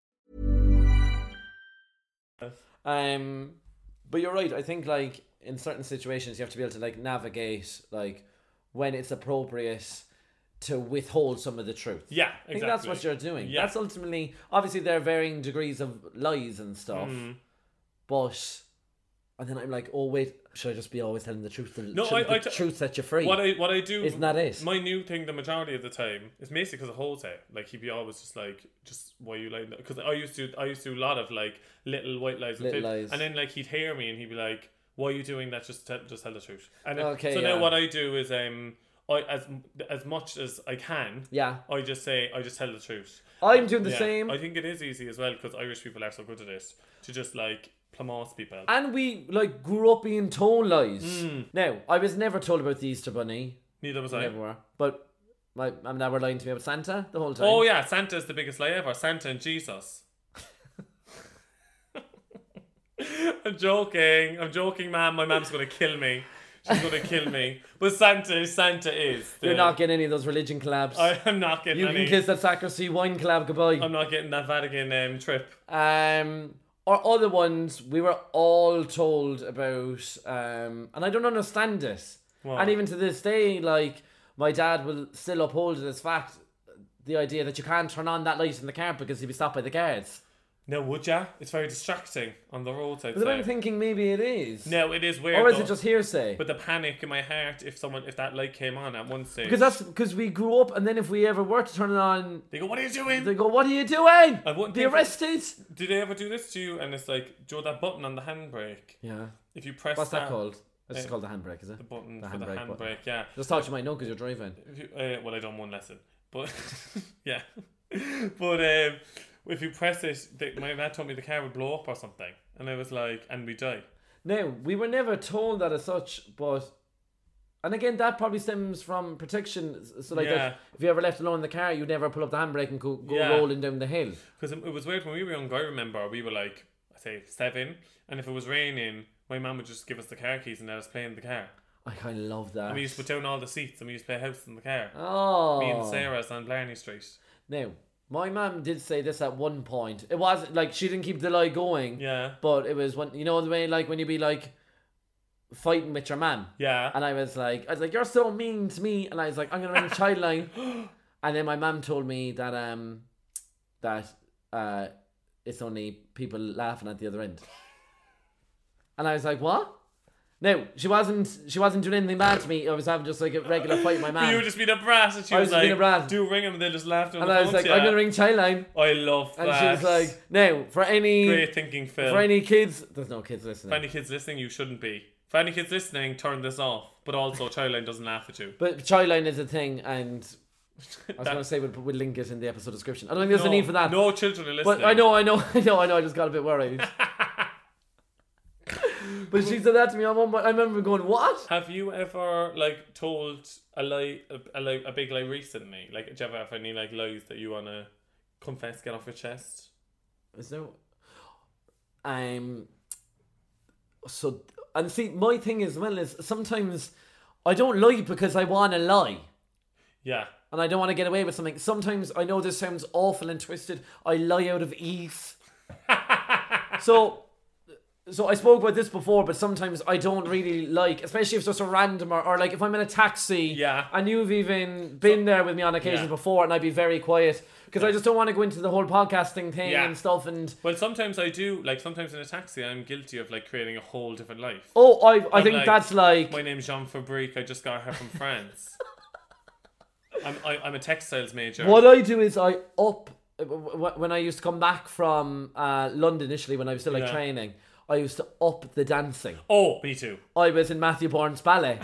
Um, but you're right. I think, like, in certain situations, you have to be able to, like, navigate, like, when it's appropriate to withhold some of the truth. Yeah, I think exactly. that's what you're doing. Yeah. That's ultimately, obviously, there are varying degrees of lies and stuff, Mm. but, and then I'm like, oh wait, should I just be always telling the truth? The, No, should I- the I t- truth set you free. What I what I do Isn't that it? My new thing, the majority of the time, is basically because of Jose. Like he'd be always just like, just why you like? Because I used to, I used to do a lot of like little white lies, and Little things. lies. and then like he'd hear me and he'd be like, "Why are you doing that? Just tell, just tell the truth." And then- Okay, so yeah. now what I do is um, I as as much as I can, Yeah. I just say I just tell the truth. I'm doing the Yeah, same. I think it is easy as well because Irish people are so good at this to just like plumose people. And we, like, grew up being told lies. Mm. Now, I was never told about the Easter Bunny. Neither was I. Never were. But my mum and dad were lying to me about Santa the whole time. Oh yeah, Santa's the biggest lie ever. Santa and Jesus. I'm joking. I'm joking, ma'am. My mom's gonna kill me. She's gonna kill me. But Santa, Santa is. The, You're not getting any of those religion collabs. I, I'm not getting you any. can kiss that Sacristy wine collab goodbye. I'm not getting that Vatican um, trip. Um, or other ones we were all told about, um, and I don't understand this. What? And even to this day, like, my dad will still uphold this fact, the idea that you can't turn on that light in the car because he'll be stopped by the guards. No, would ya? It's very distracting on the roads, I'd But then say. I'm thinking maybe it is. No, it is weird. Or is though. it just hearsay? But the panic in my heart if someone if that light came on at one stage. Because that's because we grew up, and then if we ever were to turn it on, they go, "What are you doing?" they go, "What are you doing? I wouldn't Be think- arrested." Did they ever do this to you? And it's like, Joe, that button on the handbrake. Yeah. If you press What's that, that called? It's uh, just called the handbrake, is it? The button The for the handbrake handbrake, button. yeah. Just thought you might know because you're driving. If you, uh, well, I done one lesson, but yeah. But um, if you press it, they, my dad told me the car would blow up or something, and I was like, and we die. Now, we were never told that as such, but... And again, that probably stems from protection. So like, Yeah. that if you ever left alone in the car, you'd never pull up the handbrake and go, go Yeah. rolling down the hill. Because it, it was weird when we were young. I remember we were like, I say seven, and if it was raining, my mum would just give us the car keys and let us play in the car. I kind of love that. And we used to put down all the seats and we used to play house in the car. Oh. Me and Sarah's on Blarney Street. Now, my mum did say this at one point. It wasn't like she didn't keep the lie going. Yeah. But it was when, you know the way like when you be like fighting with your mum. Yeah. And I was like, I was like, you're so mean to me. And I was like, I'm gonna ring Childline. And then my mum told me that um that uh it's only people laughing at the other end. And I was like, what? No, she wasn't. She wasn't doing anything bad to me. I was having just like a regular fight with my But mum. you were just being a brat, and she I was, was being like, a brat. "Do ring him," and they just laughed on and the I phone. was like, to I'm you. gonna ring Childline. I love And that. she was like, no, for any "Great thinking, Phil." for any kids, there's no kids For listening. any kids listening, you shouldn't be. For any kids listening, turn this off. But also, Childline doesn't laugh at you. But Childline is a thing, and I was That- going to say we'll, we'll link it in the episode description. I don't think there's no, a need for that. No children are listening. But I know, I know, I know, I know. I just got a bit worried. But she said that to me on one point. I remember going, "What?" Have you ever like told a lie, a, a, lie, a big lie recently? Like, do you ever have any like lies that you wanna confess, get off your chest? Is there? Um. So and see, my thing as well is sometimes I don't lie because I want to lie. Yeah. And I don't want to get away with something. Sometimes I know this sounds awful and twisted. I lie out of ease. so, so I spoke about this before, but sometimes I don't really like, especially if it's just a random or, or like if I'm in a taxi. Yeah. And you've even been there with me on occasions Yeah. before, and I'd be very quiet because I just don't want to go into the whole podcasting thing Yeah. and stuff. And Well, sometimes I do. Like sometimes in a taxi, I'm guilty of like creating a whole different life. oh, I I I'm think like, that's like My name's Jean Fabrique. I just got her from France. I'm I, I'm a textiles major. what I do is I up when I used to come back from uh, London initially when I was still like Yeah. training. I used to up the dancing. Oh, me too. I was in Matthew Bourne's ballet.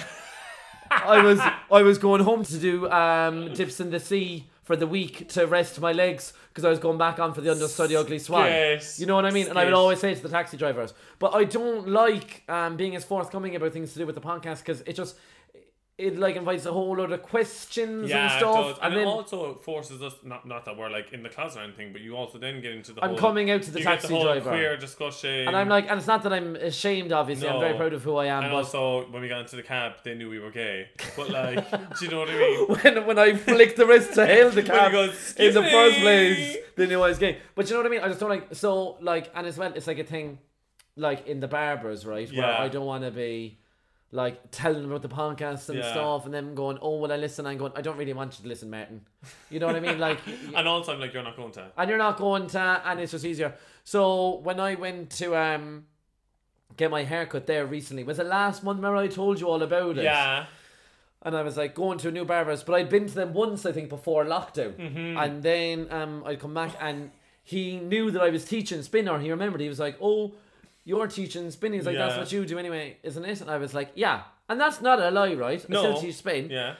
I was I was going home to do um, dips in the sea for the week to rest my legs because I was going back on for the understudy Ugly Swan. Skit. You know what I mean? And I would Skit. always say to the taxi drivers, but I don't like um, being as forthcoming about things to do with the podcast because it just it like invites a whole lot of questions Yeah, and it stuff. does. And, And it then also forces us, not not that we're like in the closet or anything, but you also then get into the I'm whole... coming out to the you taxi get the whole driver. queer discussion. and I'm like, and it's not that I'm ashamed. Obviously, I'm No. very proud of who I am. And but also, when we got into the cab, they knew we were gay. But like, do you know what I mean? when when I flicked the wrist to hail the When cab he goes, in the "Excuse first me." place, they knew I was gay. But you know what I mean? I just don't like so like, and as well, it's like a thing, like in the barbers, right? Where Yeah. I don't want to be like telling them about the podcast and Yeah. stuff, and them going, "Oh, will I listen?" I'm going, "I don't really want you to listen, Martin." You know what I mean? Like, And also, I'm like, you're not going to. and you're not going to, and it's just easier. So when I went to um get my haircut there recently, was it last month? Remember I told you all about it? Yeah. And I was like going to a new barber's, but I'd been to them once, I think, before lockdown. Mm-hmm. And then um, I'd come back and he knew that I was teaching spinner. He remembered. He was like, "Oh, you're teaching spin." He's like, "That's Yeah. what you do anyway, isn't it?" And I was like, "Yeah." And that's not a lie, right? I No. still teach spin. Yeah.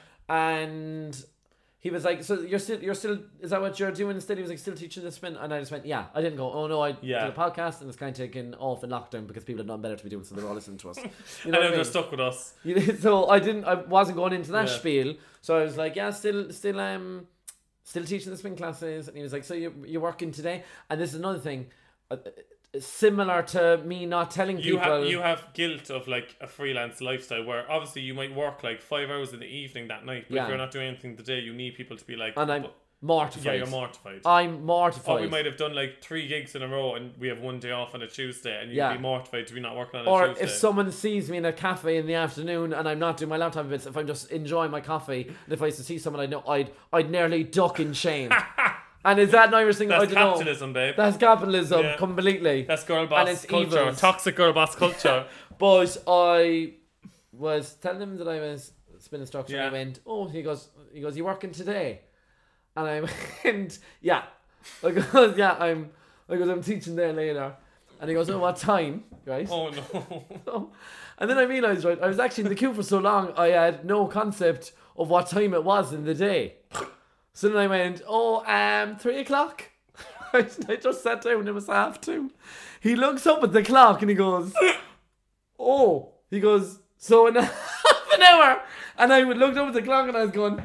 And he was like, "So you're still, you're still, is that what you're doing instead?" He was like, "Still teaching the spin?" And I just went, "Yeah." I didn't go, "Oh no, I Yeah. did a podcast and it's kind of taken off in lockdown because people had nothing better to be doing, so they're all listening to us." You know And what I then mean? they're stuck with us. You know, so I didn't. I wasn't going into that Yeah. spiel. So I was like, yeah, still, still, um, still teaching the spin classes. And he was like, so you you're working today? And this is another thing, uh, similar to me not telling You people. have you have guilt of like a freelance lifestyle where obviously you might work like five hours in the evening that night, but Yeah. if you're not doing anything today, you need people to be like, and I'm "But- mortified. yeah, you're mortified. I'm mortified. Or we might have done like three gigs in a row and we have one day off on a Tuesday and you'd Yeah. be mortified to be not working on a Or Tuesday. if someone sees me in a cafe in the afternoon and I'm not doing my laptop bits, if I'm just enjoying my coffee, and if I used to see someone I know, I'd I'd nearly duck in shame. And is that an Irish thing? That's I don't capitalism, know. babe. That's capitalism, Yeah. completely. That's girl And boss it's culture. evils. Toxic girl boss culture. But I was telling him that I was spin instructor, Yeah. and he went, "Oh," he goes, "He goes, you working today?" And I went, "Yeah." I goes, "Yeah, I'm." I goes, "I'm teaching there later." And he goes, "Oh, what time?" Right? Oh no. And then I realised, right, I was actually in the queue for so long, I had no concept of what time it was in the day. So then I went, "Oh, um, three o'clock." I just sat down, it was half two. He looks up at the clock and he goes, "Oh," he goes, "So in half an hour." And I looked up at the clock and I was going,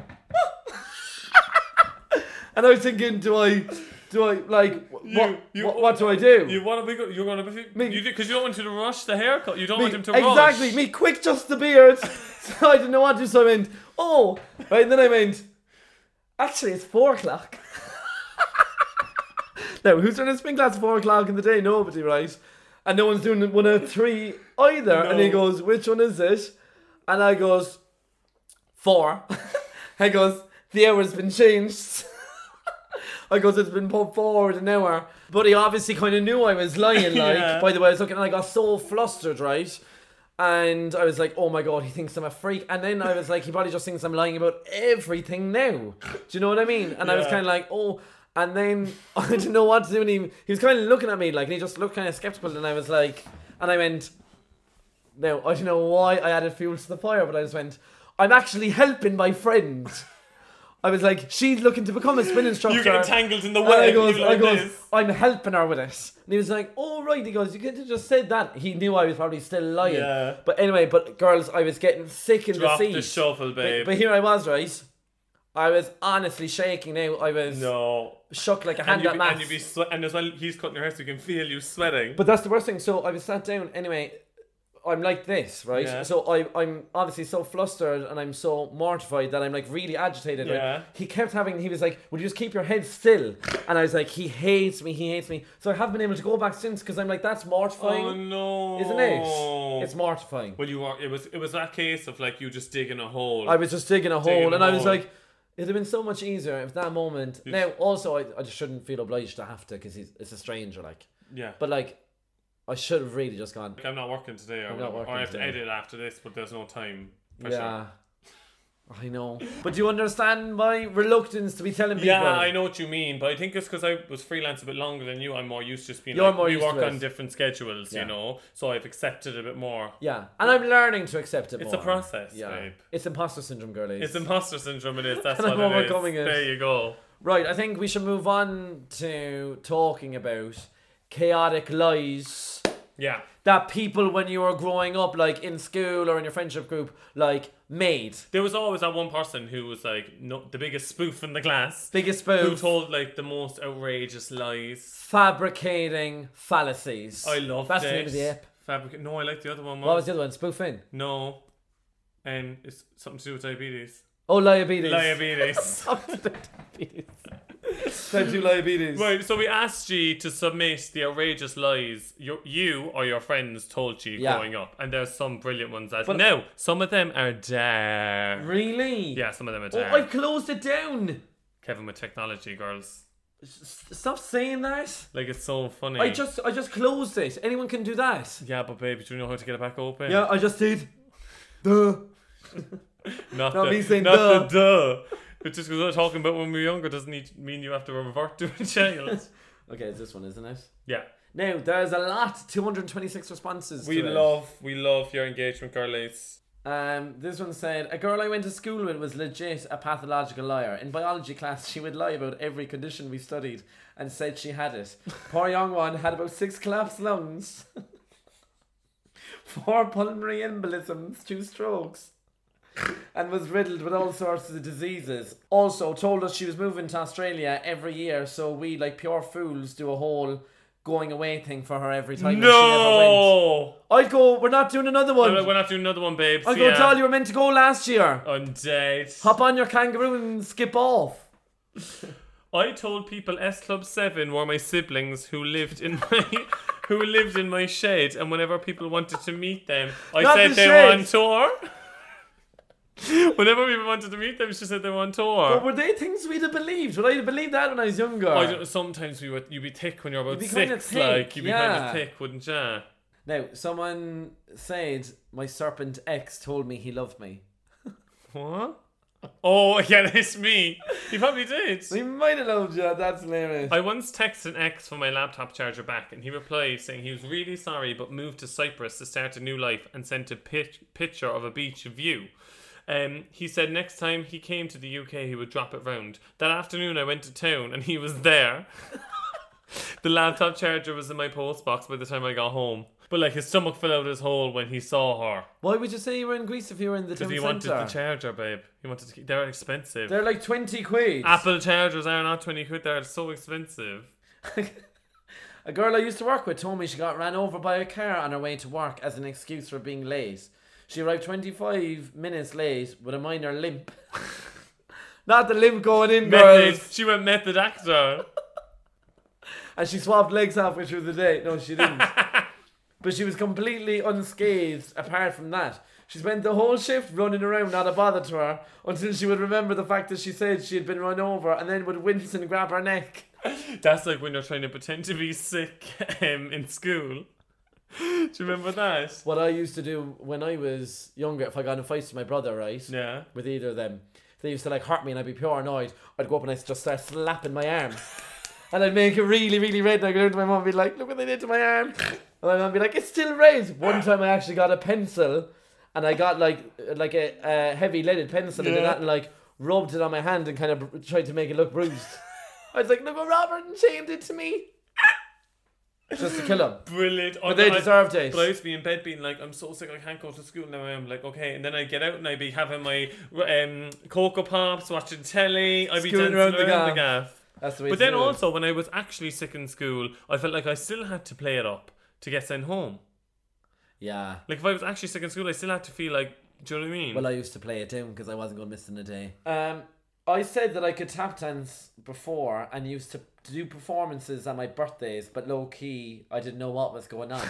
and I was thinking, do I, do I, like, what, You- you- what, what do I do? You want to be? You're going to be? Me- You because you don't want him to rush the haircut. You don't Me- want him to rush. exactly, me quick just the beard. So I didn't know what to do, so I went, "Oh," right, and then I went, "Actually, it's four o'clock." Now, who's doing a spin class at four o'clock in the day? Nobody, right? And no one's doing one at three either. And he No. goes, "Which one is it?" And I goes, "Four." He goes, "The hour's been changed." I goes, "It's been put forward an hour." But he obviously kind of knew I was lying, like, Yeah. by the way I was looking, and I got so flustered, right? And I was like, "Oh my God, he thinks I'm a freak." And then I was like, he probably just thinks I'm lying about everything now. Do you know what I mean? And I was Yeah. kind of like, "Oh," and then I didn't know what to do. And he, he was kind of looking at me, like, and he just looked kind of skeptical. And I was like, and I went, now, I don't know why I added fuel to the fire, but I just went, "I'm actually helping my friend." I was like, "She's looking to become a spin instructor." You get entangled in the And I web. goes, you I like goes, this. "I'm helping her with it." And he was like, "Oh, right." He goes, "You could have just said that." He knew I was probably still lying. Yeah. But anyway, but girls, I was getting sick in Drop the seat. the shovel, babe. But, but here I was, right? I was honestly shaking now. I was No. shook like a And hand you at be, maths. and you be swe- and as well he's cutting your hair so you can feel you sweating. But that's the worst thing. So I was sat down anyway. I'm like this, right? Yeah. So I, I'm obviously so flustered and I'm so mortified that I'm like really agitated. Right? Yeah. He kept having, he was like, "Would you just keep your head still?" And I was like, he hates me, he hates me. So I haven't been able to go back since because I'm like, that's mortifying. Oh no. Isn't it? It's mortifying. Well, you were. It was. It was that case of like you just digging a hole. I was just digging a Digging hole a and I was hole. like, it'd have been so much easier if that moment. Now, also, I, I just shouldn't feel obliged to have to because it's a stranger, like. Yeah. But like, I should have really just gone. Like, I'm not working today, or, I'm not working or I have to today. edit after this, but there's no time. Pressure. Yeah. I know. But do you understand my reluctance to be telling people? Yeah, I know what you mean, but I think it's because I was freelance a bit longer than you. I'm more used to just being You're like, more we used work to on it. different schedules, Yeah. you know, so I've accepted a bit more. Yeah. And I'm learning to accept it It's more. a process, yeah. babe. It's imposter syndrome, girlies. It's imposter syndrome, it is. That's And what I'm it is. overcoming it. There you go. Right, I think we should move on to talking about chaotic lies Yeah. that people, when you were growing up, like in school or in your friendship group, like made. There was always that one person who was like no, the biggest spoof in the class. Biggest Who spoof. told like the most outrageous lies. Fabricating fallacies. I love That's that. the name of the app. Fabric- no, I like the other one more. What was the other one? Spoofing. No. Um, it's something to do with diabetes. Oh, diabetes. Diabetes. Something to diabetes. Type two diabetes. Right, so we asked you to submit the outrageous lies you, you or your friends told you Yeah. growing up. And there's some brilliant ones. As But- no, some of them are there. Really? Yeah, some of them are Oh, there. I've closed it down. Kevin with technology, girls. S- Stop saying that. Like, it's so funny. I just, I just closed it. Anyone can do that. Yeah, but baby, do you know how to get it back open? Yeah, I just did. Duh. Not, Not the, me saying not duh. the duh. It's just because we're talking about when we were younger doesn't need, mean you have to revert to a child. Okay, it's this one, isn't it? Yeah. Now, there's a lot. two hundred twenty-six responses We to it. love, we love your engagement, girlies. Um, this one said, "A girl I went to school with was legit a pathological liar. In biology class, she would lie about every condition we studied and said she had it. Poor young one had about six collapsed lungs, four pulmonary embolisms, two strokes, and was riddled with all sorts of diseases. Also told us she was moving to Australia every year, so we, like pure fools, do a whole going away thing for her every time. and she never went. No! I'd go, we're not doing another one. We're not doing another one, babes. I'd go, yeah. Doll, you were meant to go last year. On date. Hop on your kangaroo and skip off. I told people S Club seven were my siblings who lived in my who lived in my shed, and whenever people wanted to meet them, I Not said the they shed. were on tour. Whenever we wanted to meet them, she said they were on tour. But were they things we'd have believed? Would I have believed that when I was younger? I don't, sometimes we would, you'd be thick when you're about You'd be six. kinda thick, like, you'd be kind yeah. of thick, wouldn't you? Now, someone said my serpent ex told me he loved me. What? Oh, yeah, it's me. He probably did. He might have loved you. That's hilarious. I once texted an ex for my laptop charger back, and he replied saying he was really sorry but moved to Cyprus to start a new life and sent a pic- picture of a beach view. Um, he said next time he came to the U K he would drop it round. That afternoon I went to town and he was there. The laptop charger was in my postbox by the time I got home. But like his stomach fell out his hole when he saw her. Why would you say you were in Greece if you were in the town Because he centre? wanted the charger, babe. He wanted to keep, they're expensive. They're like twenty quid. Apple chargers are not twenty quid, they're so expensive. A girl I used to work with told me she got ran over by a car on her way to work as an excuse for being late. She arrived twenty-five minutes late with a minor limp. Not the limp going in, Method. girls. She went method actor. And she swapped legs halfway through the day. No, she didn't. But she was completely unscathed apart from that. She spent the whole shift running around, not a bother to her, until she would remember the fact that she said she had been run over and then would wince and grab her neck. That's like when you're trying to pretend to be sick um, in school. Do you remember that? What I used to do when I was younger, if I got in a fight with my brother, right? Yeah. With either of them, if they used to like hurt me and I'd be pure annoyed, I'd go up and I'd just start slapping my arm. And I'd make it really, really red, and I'd go down to my mum and be like, look what they did to my arm. And my mum would be like, it's still red. One time I actually got a pencil, and I got like like a, a heavy leaded pencil, and Yeah. did that and like rubbed it on my hand and kind of tried to make it look bruised. I was like, look what Robert and Shane did to me. Just to kill him. Brilliant. But they I- deserved it. But I used to be in bed being like, I'm so sick, I can't go to school now. I'm like, okay. And then I'd get out and I'd be having my um, Cocoa Pops, watching telly. I'd be Scooting dancing around around, the the gaff. gaff. That's the way But to then do it. also, when I was actually sick in school, I felt like I still had to play it up to get sent home. Yeah. Like, if I was actually sick in school, I still had to feel like, do you know what I mean? Well, I used to play it down because I wasn't going missing a day. Um, I said that I could tap dance before and used to, to do performances on my birthdays, but low key, I didn't know what was going on.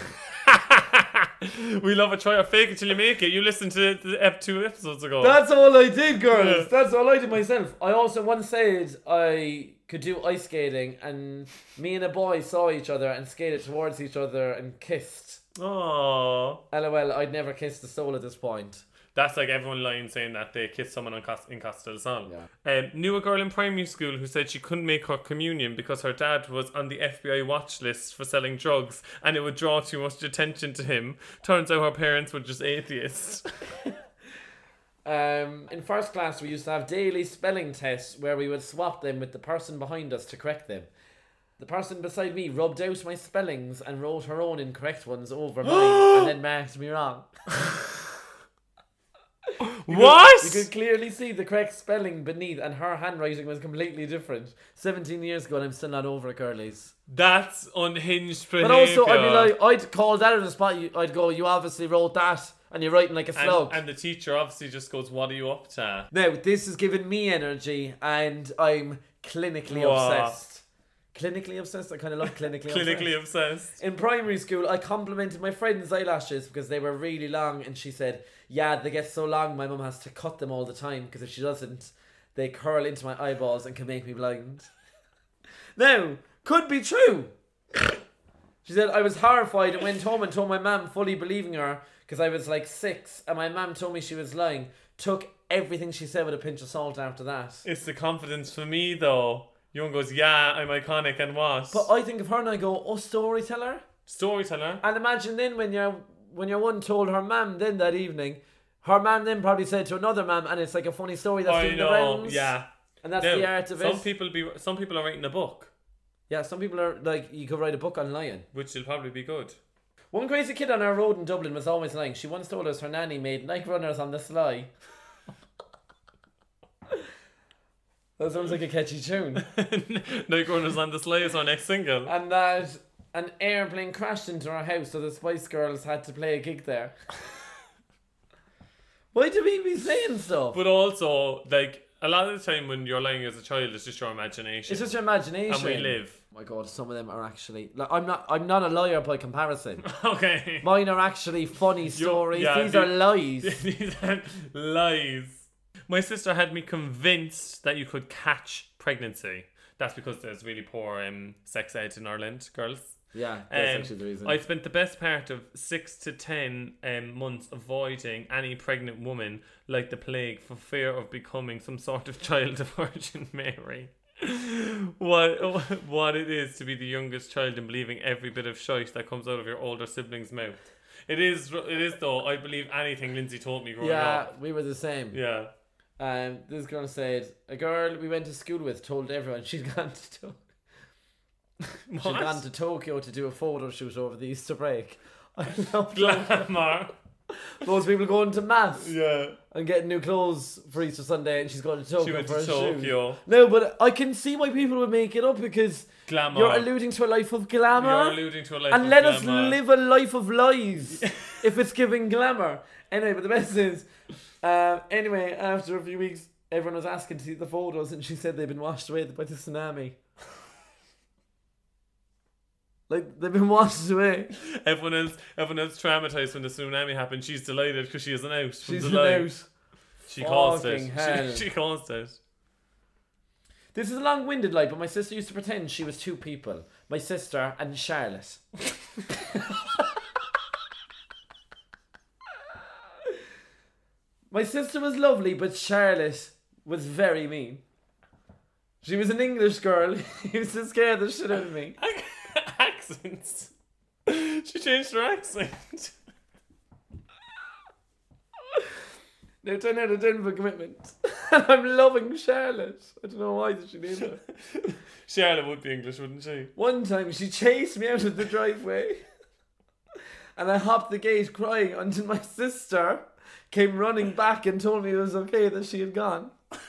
We love a try or fake it till you make it. You listened to the ep two episodes ago. That's all I did, girls. Yeah. That's all I did myself. I also once said I could do ice skating, and me and a boy saw each other and skated towards each other and kissed. Aww. LOL, I'd never kissed a soul at this point. That's like everyone lying saying that they kissed someone in, Cost- in Costa del Sol. Yeah. Um, knew a girl in primary school who said she couldn't make her communion because her dad was on the F B I watch list for selling drugs and it would draw too much attention to him. Turns out her parents were just atheists. Um, in first class, we used to have daily spelling tests where we would swap them with the person behind us to correct them. The person beside me rubbed out my spellings and wrote her own incorrect ones over mine and then marked me wrong. You What? Could, you could clearly see the correct spelling beneath, and her handwriting was completely different. Seventeen years ago, and I'm still not over it, girlies. That's unhinged behaviour. But also, I'd be like, I'd call that on the spot. You, I'd go, you obviously wrote that, and you're writing like a slug. and, and the teacher obviously just goes, what are you up to? Now, this is giving me energy, and I'm clinically Wow. obsessed. Clinically obsessed? I kind of love clinically obsessed. Clinically obsessed. In primary school, I complimented my friend's eyelashes because they were really long, and she said, yeah, they get so long, my mum has to cut them all the time because if she doesn't, they curl into my eyeballs and can make me blind. Now, could be true. She said, I was horrified and went home and told my mum, fully believing her, because I was like six, and my mum told me she was lying. Took everything she said with a pinch of salt after that. It's the confidence for me, though. Young goes, yeah, I'm iconic, and what? But I think of her and I go, oh, storyteller. Storyteller. And imagine then when your when your one told her mum then that evening, her mum then probably said to another mum, and it's like a funny story that's I doing the know, rounds. yeah. And that's Now, the art of some it. people be some people are writing a book, Yeah, some people are like, you could write a book on lying. which will probably be good. One crazy kid on our road in Dublin was always lying. She once told us her nanny made night runners on the sly. That sounds like a catchy tune. Night Runners on the Sleigh is our next single. And that an airplane crashed into our house, so the Spice Girls had to play a gig there. Why do we be saying stuff? But also, like, a lot of the time when you're lying as a child, it's just your imagination. It's just your imagination. And we live. Oh my god, some of them are actually. Like, I'm not. I'm not a liar by comparison. Okay. Mine are actually funny stories. yeah, These the- are lies. These are lies. My sister had me convinced that you could catch pregnancy. That's because there's really poor um, sex ed in Ireland, girls. Yeah, that's Um, actually the reason. I spent the best part of six to ten um, months avoiding any pregnant woman like the plague for fear of becoming some sort of child of Virgin Mary. what what it is to be the youngest child and believing every bit of shite that comes out of your older sibling's mouth. It is, it is though. I believe anything Lindsay told me growing yeah, up. we were the same. Yeah. Um, this girl said, a girl we went to school with told everyone she'd gone to Tokyo. She'd What? gone to Tokyo to do a photo shoot over the Easter break. I love Glamour. those people going to mass Yeah. and getting new clothes for Easter Sunday, and she's going to Tokyo She went for to a shoot. Tokyo. No, but I can see why people would make it up because Glamour. you're alluding to a life of glamour. You're alluding to a life and of let glamour. us live a life of lies if it's giving glamour. Anyway, but the best is, um, anyway, after a few weeks, everyone was asking to see the photos, and she said they'd been washed away by the tsunami. Like, they've been washed away. Everyone else, everyone else traumatized when the tsunami happened. She's delighted because she is an out. From She's the an lie. out. She caused Fucking it. hell. She, she caused it. This is a long-winded lie, but my sister used to pretend she was two people. My sister and Charlotte. My sister was lovely, but Charlotte was very mean. She was an English girl who used to scare the shit out of me. Accents. She changed her accent. Now ten out of ten for commitment. And I'm loving Charlotte. I don't know why did she name her. Charlotte would be English, wouldn't she? One time she chased me out of the driveway. And I hopped the gate crying until my sister came running back and told me it was okay that she had gone.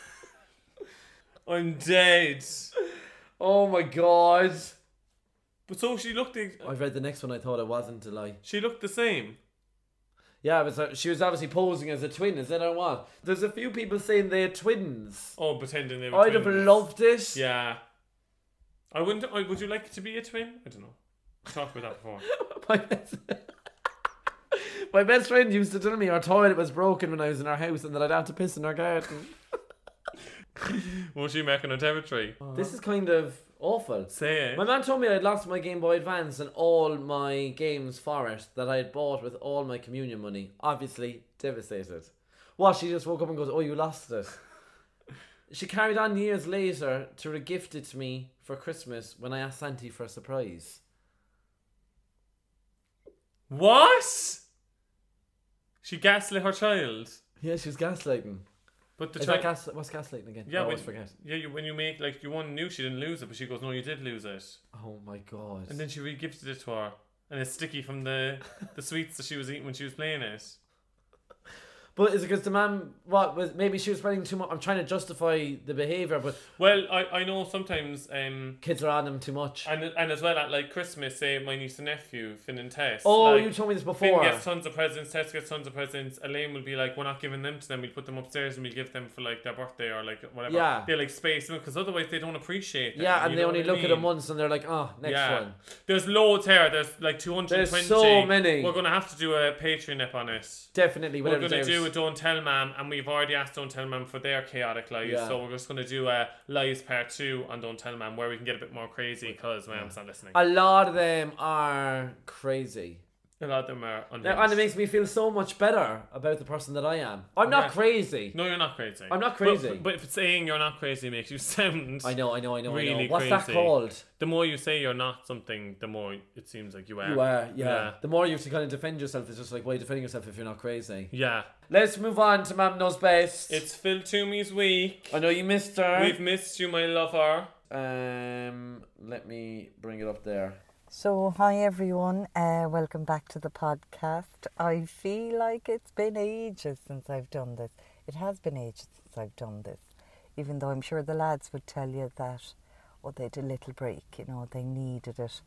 I'm dead. Oh my god. But so she looked. The, I read the next one, I thought it wasn't a lie. she looked the same. Yeah, but so- she was obviously posing as a twin, is that or what? There's a few people saying they're twins. Oh, pretending they were. I'd have twins. loved it. Yeah. I wouldn't. I, would you like to be a twin? I don't know. We talked about that before. My best, my best friend used to tell me our toilet was broken when I was in our house and that I'd have to piss in our garden. Was she making a territory? This is kind of awful. Say it. My man told me I'd lost my Game Boy Advance and all my games for it that I had bought with all my communion money. Obviously devastated. What, she just woke up and goes, oh, you lost it. She carried on years later to regift it to me for Christmas when I asked Santi for a surprise. What? She gaslit her child. Yeah, she was gaslighting. But the Is child. that gas- what's gaslighting again? Yeah, I when, always forget. yeah. You, when you make like you one knew she didn't lose it, but she goes, "No, you did lose it," Oh my god. and then she re-gifted it to her, and it's sticky from the the sweets that she was eating when she was playing it. But is it because the man, what, was maybe she was spending too much? I'm trying to justify the behaviour, but Well, I, I know sometimes, um, kids are on them too much. and and as well at like Christmas, say my niece and nephew, Finn and Tess. Oh, like, you told me this Finn before. gets tons of presents, Tess gets tons of presents. Elaine will be like, we're not giving them to them, we'll put them upstairs and we'll give them for like their birthday or like whatever. Yeah. They like space them because otherwise they don't appreciate them. Yeah, and you they know only what I look at mean? them once and they're like, oh, next yeah. one. There's loads here. There's like two hundred twenty. There's so many. We're going to have to do a Patreon ep on it. Definitely. We're whatever going to James- do a Don't Tell Mam, and we've already asked Don't Tell Mam for their chaotic lives. Yeah. So we're just going to do a lives part two on Don't Tell Mam, where we can get a bit more crazy because Mam's not listening. A lot of them are crazy. A lot of them are unhinged. Now, and it makes me feel so much better about the person that I am. I'm not Yeah. crazy. No, you're not crazy. I'm not But- crazy. But, but if saying you're not crazy makes you sound I know, I know, I know, I really know. What's that crazy. called? The more you say you're not something, the more it seems like you are. You are, yeah. Yeah. The more you have to kind of defend yourself, it's just like, why are you defending yourself if you're not crazy? Yeah. Let's move on to Mam Knows Best. It's Phil Toomey's week. I know you missed her. We've missed you, my lover. Um, let me bring it up there. So, hi everyone, uh, welcome back to the podcast. I feel like it's been ages since I've done this. It has been ages since I've done this, even though I'm sure the lads would tell you that, oh, they had a little break, you know, they needed it.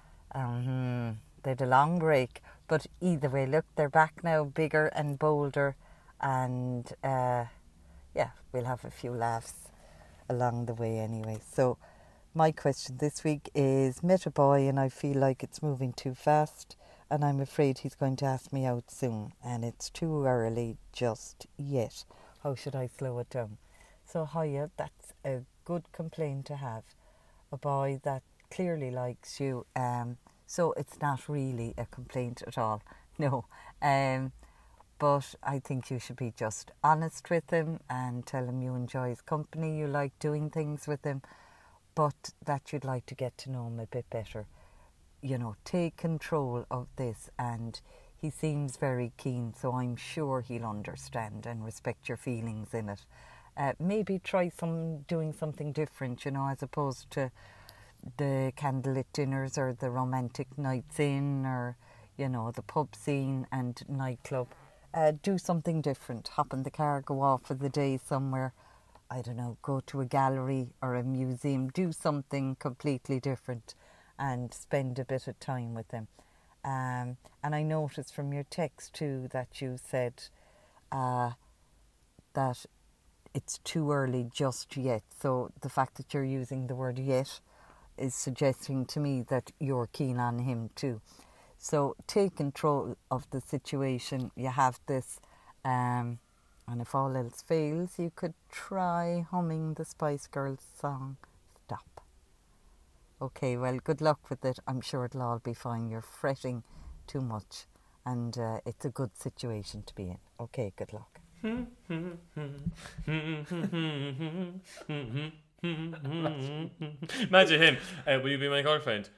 Um, they had a long break, but either way, look, they're back now, bigger and bolder, and uh, yeah, we'll have a few laughs along the way anyway. So, my question this week is, met a boy and I feel like it's moving too fast and I'm afraid he's going to ask me out soon and it's too early just yet. How should I slow it down? So, Hiya, that's a good complaint to have. A boy that clearly likes you. Um, so it's not really a complaint at all. No. Um, but I think you should be just honest with him and tell him you enjoy his company, you like doing things with him, but that you'd like to get to know him a bit better. You know, take control of this, and he seems very keen, so I'm sure he'll understand and respect your feelings in it. Uh, maybe try some doing something different, you know, as opposed to the candlelit dinners or the romantic nights in, or, you know, the pub scene and nightclub. Uh, do something different. Hop in the car, go off for the day somewhere. I don't know, go to a gallery or a museum. Do something completely different and spend a bit of time with them. Um, and I noticed from your text too that you said uh, that it's too early just yet. So the fact that you're using the word yet is suggesting to me that you're keen on him too. So take control of the situation. You have this, um, and if all else fails, you could try humming the Spice Girls song, Stop. Okay, well, good luck with it. I'm sure it'll all be fine. You're fretting too much, and uh, it's a good situation to be in. Okay, good luck. Imagine him. Uh, will you be my girlfriend?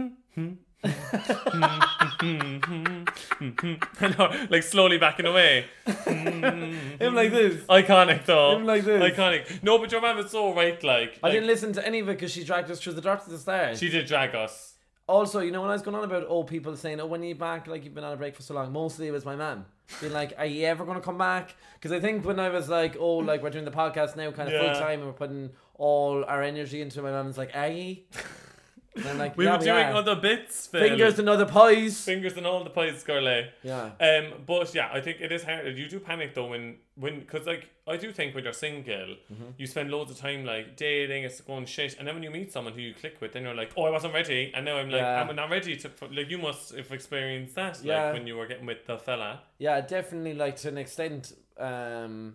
Like slowly backing away. Him like this. Iconic though. Him like this. Iconic. No, but your man was so right. Like, I like didn't listen to any of it because she dragged us through the dirt at the start. she did drag us. Also, you know, when I was going on about oh people saying, oh, when are you back? Like, you've been on a break for so long. Mostly it was my mum being like, are you ever going to come back? Because I think when I was like, oh, like we're doing the podcast now kind of Yeah. full time and we're putting all our energy into it, my mum's like, are you? And I'm like, We yeah, were doing are. other bits. Phil. Fingers and other pies. Fingers and all the pies, girlie. Yeah. Um, but yeah, I think it is hard. You do panic though when, when, because like I do think when you're single, Mm-hmm. you spend loads of time like dating, it's going shit, and then when you meet someone who you click with, then you're like, oh, I wasn't ready, and now I'm like, Yeah. I'm not ready to. Like you must have experienced that, Yeah. like when you were getting with the fella. Yeah, definitely, like to an extent. Um,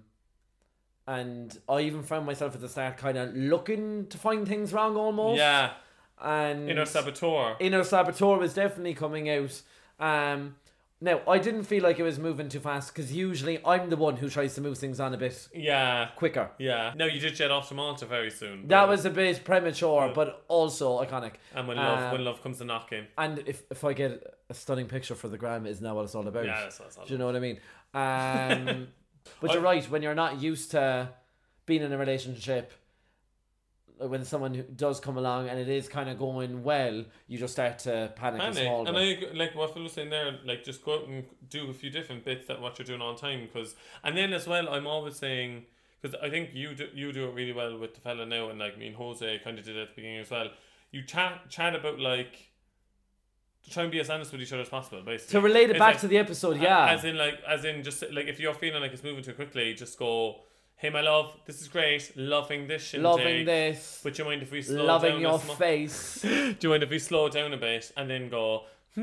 and I even found myself at the start kind of looking to find things wrong almost. Yeah, And inner saboteur. Inner saboteur was definitely coming out. Um, now, I didn't feel like it was moving too fast because usually I'm the one who tries to move things on a bit Yeah, quicker. yeah. No, you did jet off to Malta very soon. That but- was a bit premature, but also iconic. And when love, Um, when love comes to knocking. And if, if I get a stunning picture for the gram, isn't that what it's all about? Yeah, that's what it's all Do you know what I mean? Um, but you're right, when you're not used to being in a relationship, when someone who does come along and it is kind of going well, you just start to panic, Panic. a small And bit. I, like what Phil was saying there, like just go out and do a few different bits that what you're doing all the time. Cause, and then as well, I'm always saying, because I think you do, you do it really well with the fella now, and like me and Jose kind of did it at the beginning as well. You chat chat about like, to try and be as honest with each other as possible, basically. To relate it It's back like- to the episode, yeah. As in like, as in just like if you're feeling like it's moving too quickly, just go, hey my love, this is great, loving this shindig. Loving this. But do you mind if we slow Loving down your a sm- face. Do you mind if we slow down a bit and then go?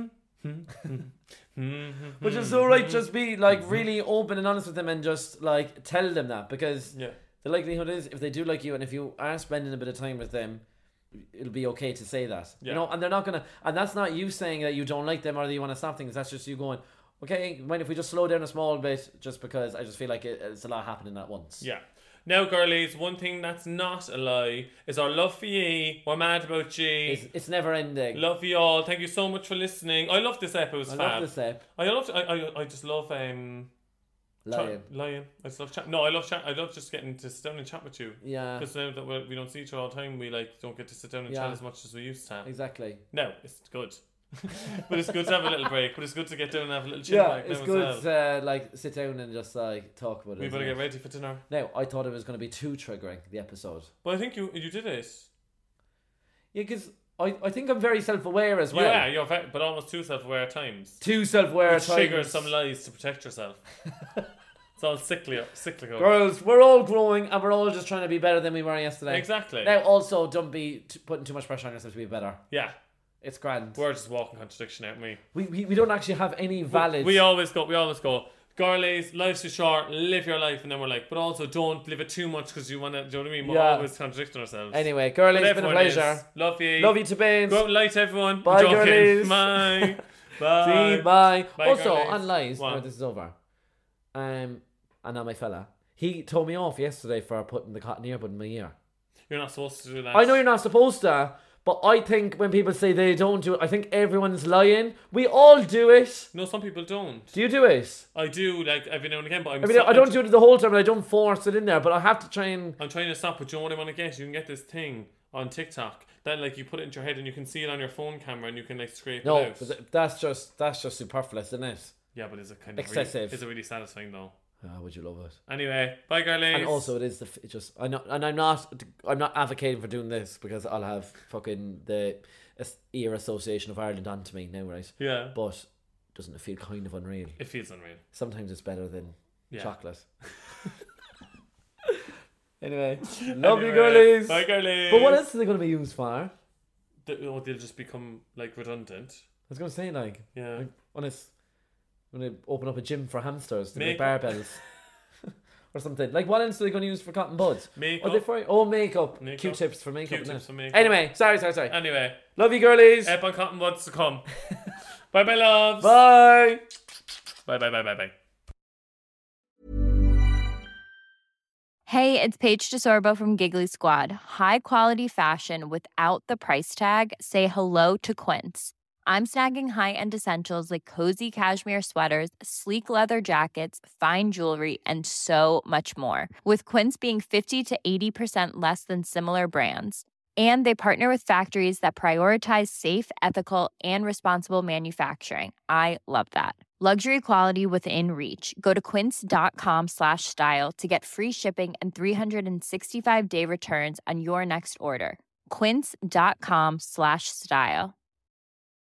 Which is so right, just be like really open and honest with them and just like tell them that, because Yeah. the likelihood is if they do like you and if you are spending a bit of time with them, it'll be okay to say that. Yeah. You know, and they're not gonna, and that's not you saying that you don't like them or that you want to stop things. That's just you going, okay, mind if we just slow down a small bit, just because I just feel like it, it's a lot happening at once. Yeah. Now, girlies, one thing that's not a lie is our love for ye. We're mad about ye. It's, it's never ending. Love you all. Thank you so much for listening. I love this episode. It was I fab. love this ep. I love. I, I I just love um. Lion. Chat, lying. I just love chat. No, I love chat. I love just getting to sit down and chat with you. Yeah. Because now that we're, we don't see each other all the time, we like don't get to sit down and Yeah. chat as much as we used to. Exactly. No, it's good. But it's good to have a little break. But it's good to get down and have a little chill Yeah, back it's now good as well. to like sit down and just like talk about it. We isn't better it? get ready for dinner. Now, I thought it was going to be too triggering, the episode. But I think you you did it. Yeah, because I, I think I'm very self-aware as well. Yeah, you're very, but almost too self-aware at times. Too self-aware Which at times. triggers some lies to protect yourself. It's all cyclical. cyclical. Girls, we're all growing and we're all just trying to be better than we were yesterday. Exactly. Now, also, don't be t- putting too much pressure on yourself to be better. Yeah. It's grand. We're just walking contradiction, aren't we? We, we, we don't actually have any valid... We always go, we always go, girlies, life's too short, live your life. And then we're like, but also don't live it too much because you want to, do you know what I mean? We're Yeah. always contradicting ourselves. Anyway, girlies, But it's been a everyone is. pleasure. Love you. Love you to bits. Go out and light everyone. Bye, Joking. girlies. Bye. Bye. See, bye. Bye, Also, girlies. on lies, What? now this is over. Um, and now my fella, he told me off yesterday for putting the cotton earbud in my ear. You're not supposed to do that. I know you're not supposed to, but I think when people say they don't do it, I think everyone's lying. We all do it. No, some people don't. Do you do it? I do, like, every now and again, but I'm I mean, so- I don't do it the whole time, and I don't force it in there, but I have to try and... I'm trying to stop, but do you know what I want to get? You can get this thing on TikTok that, like, you put it into your head and you can see it on your phone camera and you can, like, scrape No, it out. but th- that's just that's just superfluous, isn't it? Yeah, but is it kind of Excessive. Really, is it really satisfying though? Oh, would you love it? Anyway, bye, girlies. And also, it is the f- it just I know, and I'm not I'm not advocating for doing this because I'll have fucking the As- Ear Association of Ireland onto me now, right? Yeah. But doesn't it feel kind of unreal? It feels unreal. Sometimes it's better than Yeah. chocolate. Anyway, love Anyway, you, girlies. Bye, girlies. But what else are they going to be used for? I The, oh, they'll just become, like, redundant. was going to say like, Yeah. like when it's when they open up a gym for hamsters, to make Makeup. barbells. Or something. Like, what else are they going to use for cotton buds? Makeup. Are they for, oh, makeup. Makeup. Q-tips for makeup. Q-tips isn't it? for makeup. Anyway, sorry, sorry, sorry. Anyway, Love you, girlies. up on cotton buds to come. Bye, bye, loves. Bye. Bye, bye, bye, bye, bye. Hey, it's Paige DeSorbo from Giggly Squad. High quality fashion without the price tag. Say hello to Quince. I'm snagging high-end essentials like cozy cashmere sweaters, sleek leather jackets, fine jewelry, and so much more. With Quince being fifty to eighty percent less than similar brands. And they partner with factories that prioritize safe, ethical, and responsible manufacturing. I love that. Luxury quality within reach. Go to quince.com slash style to get free shipping and three sixty-five day returns on your next order. Quince.com slash style.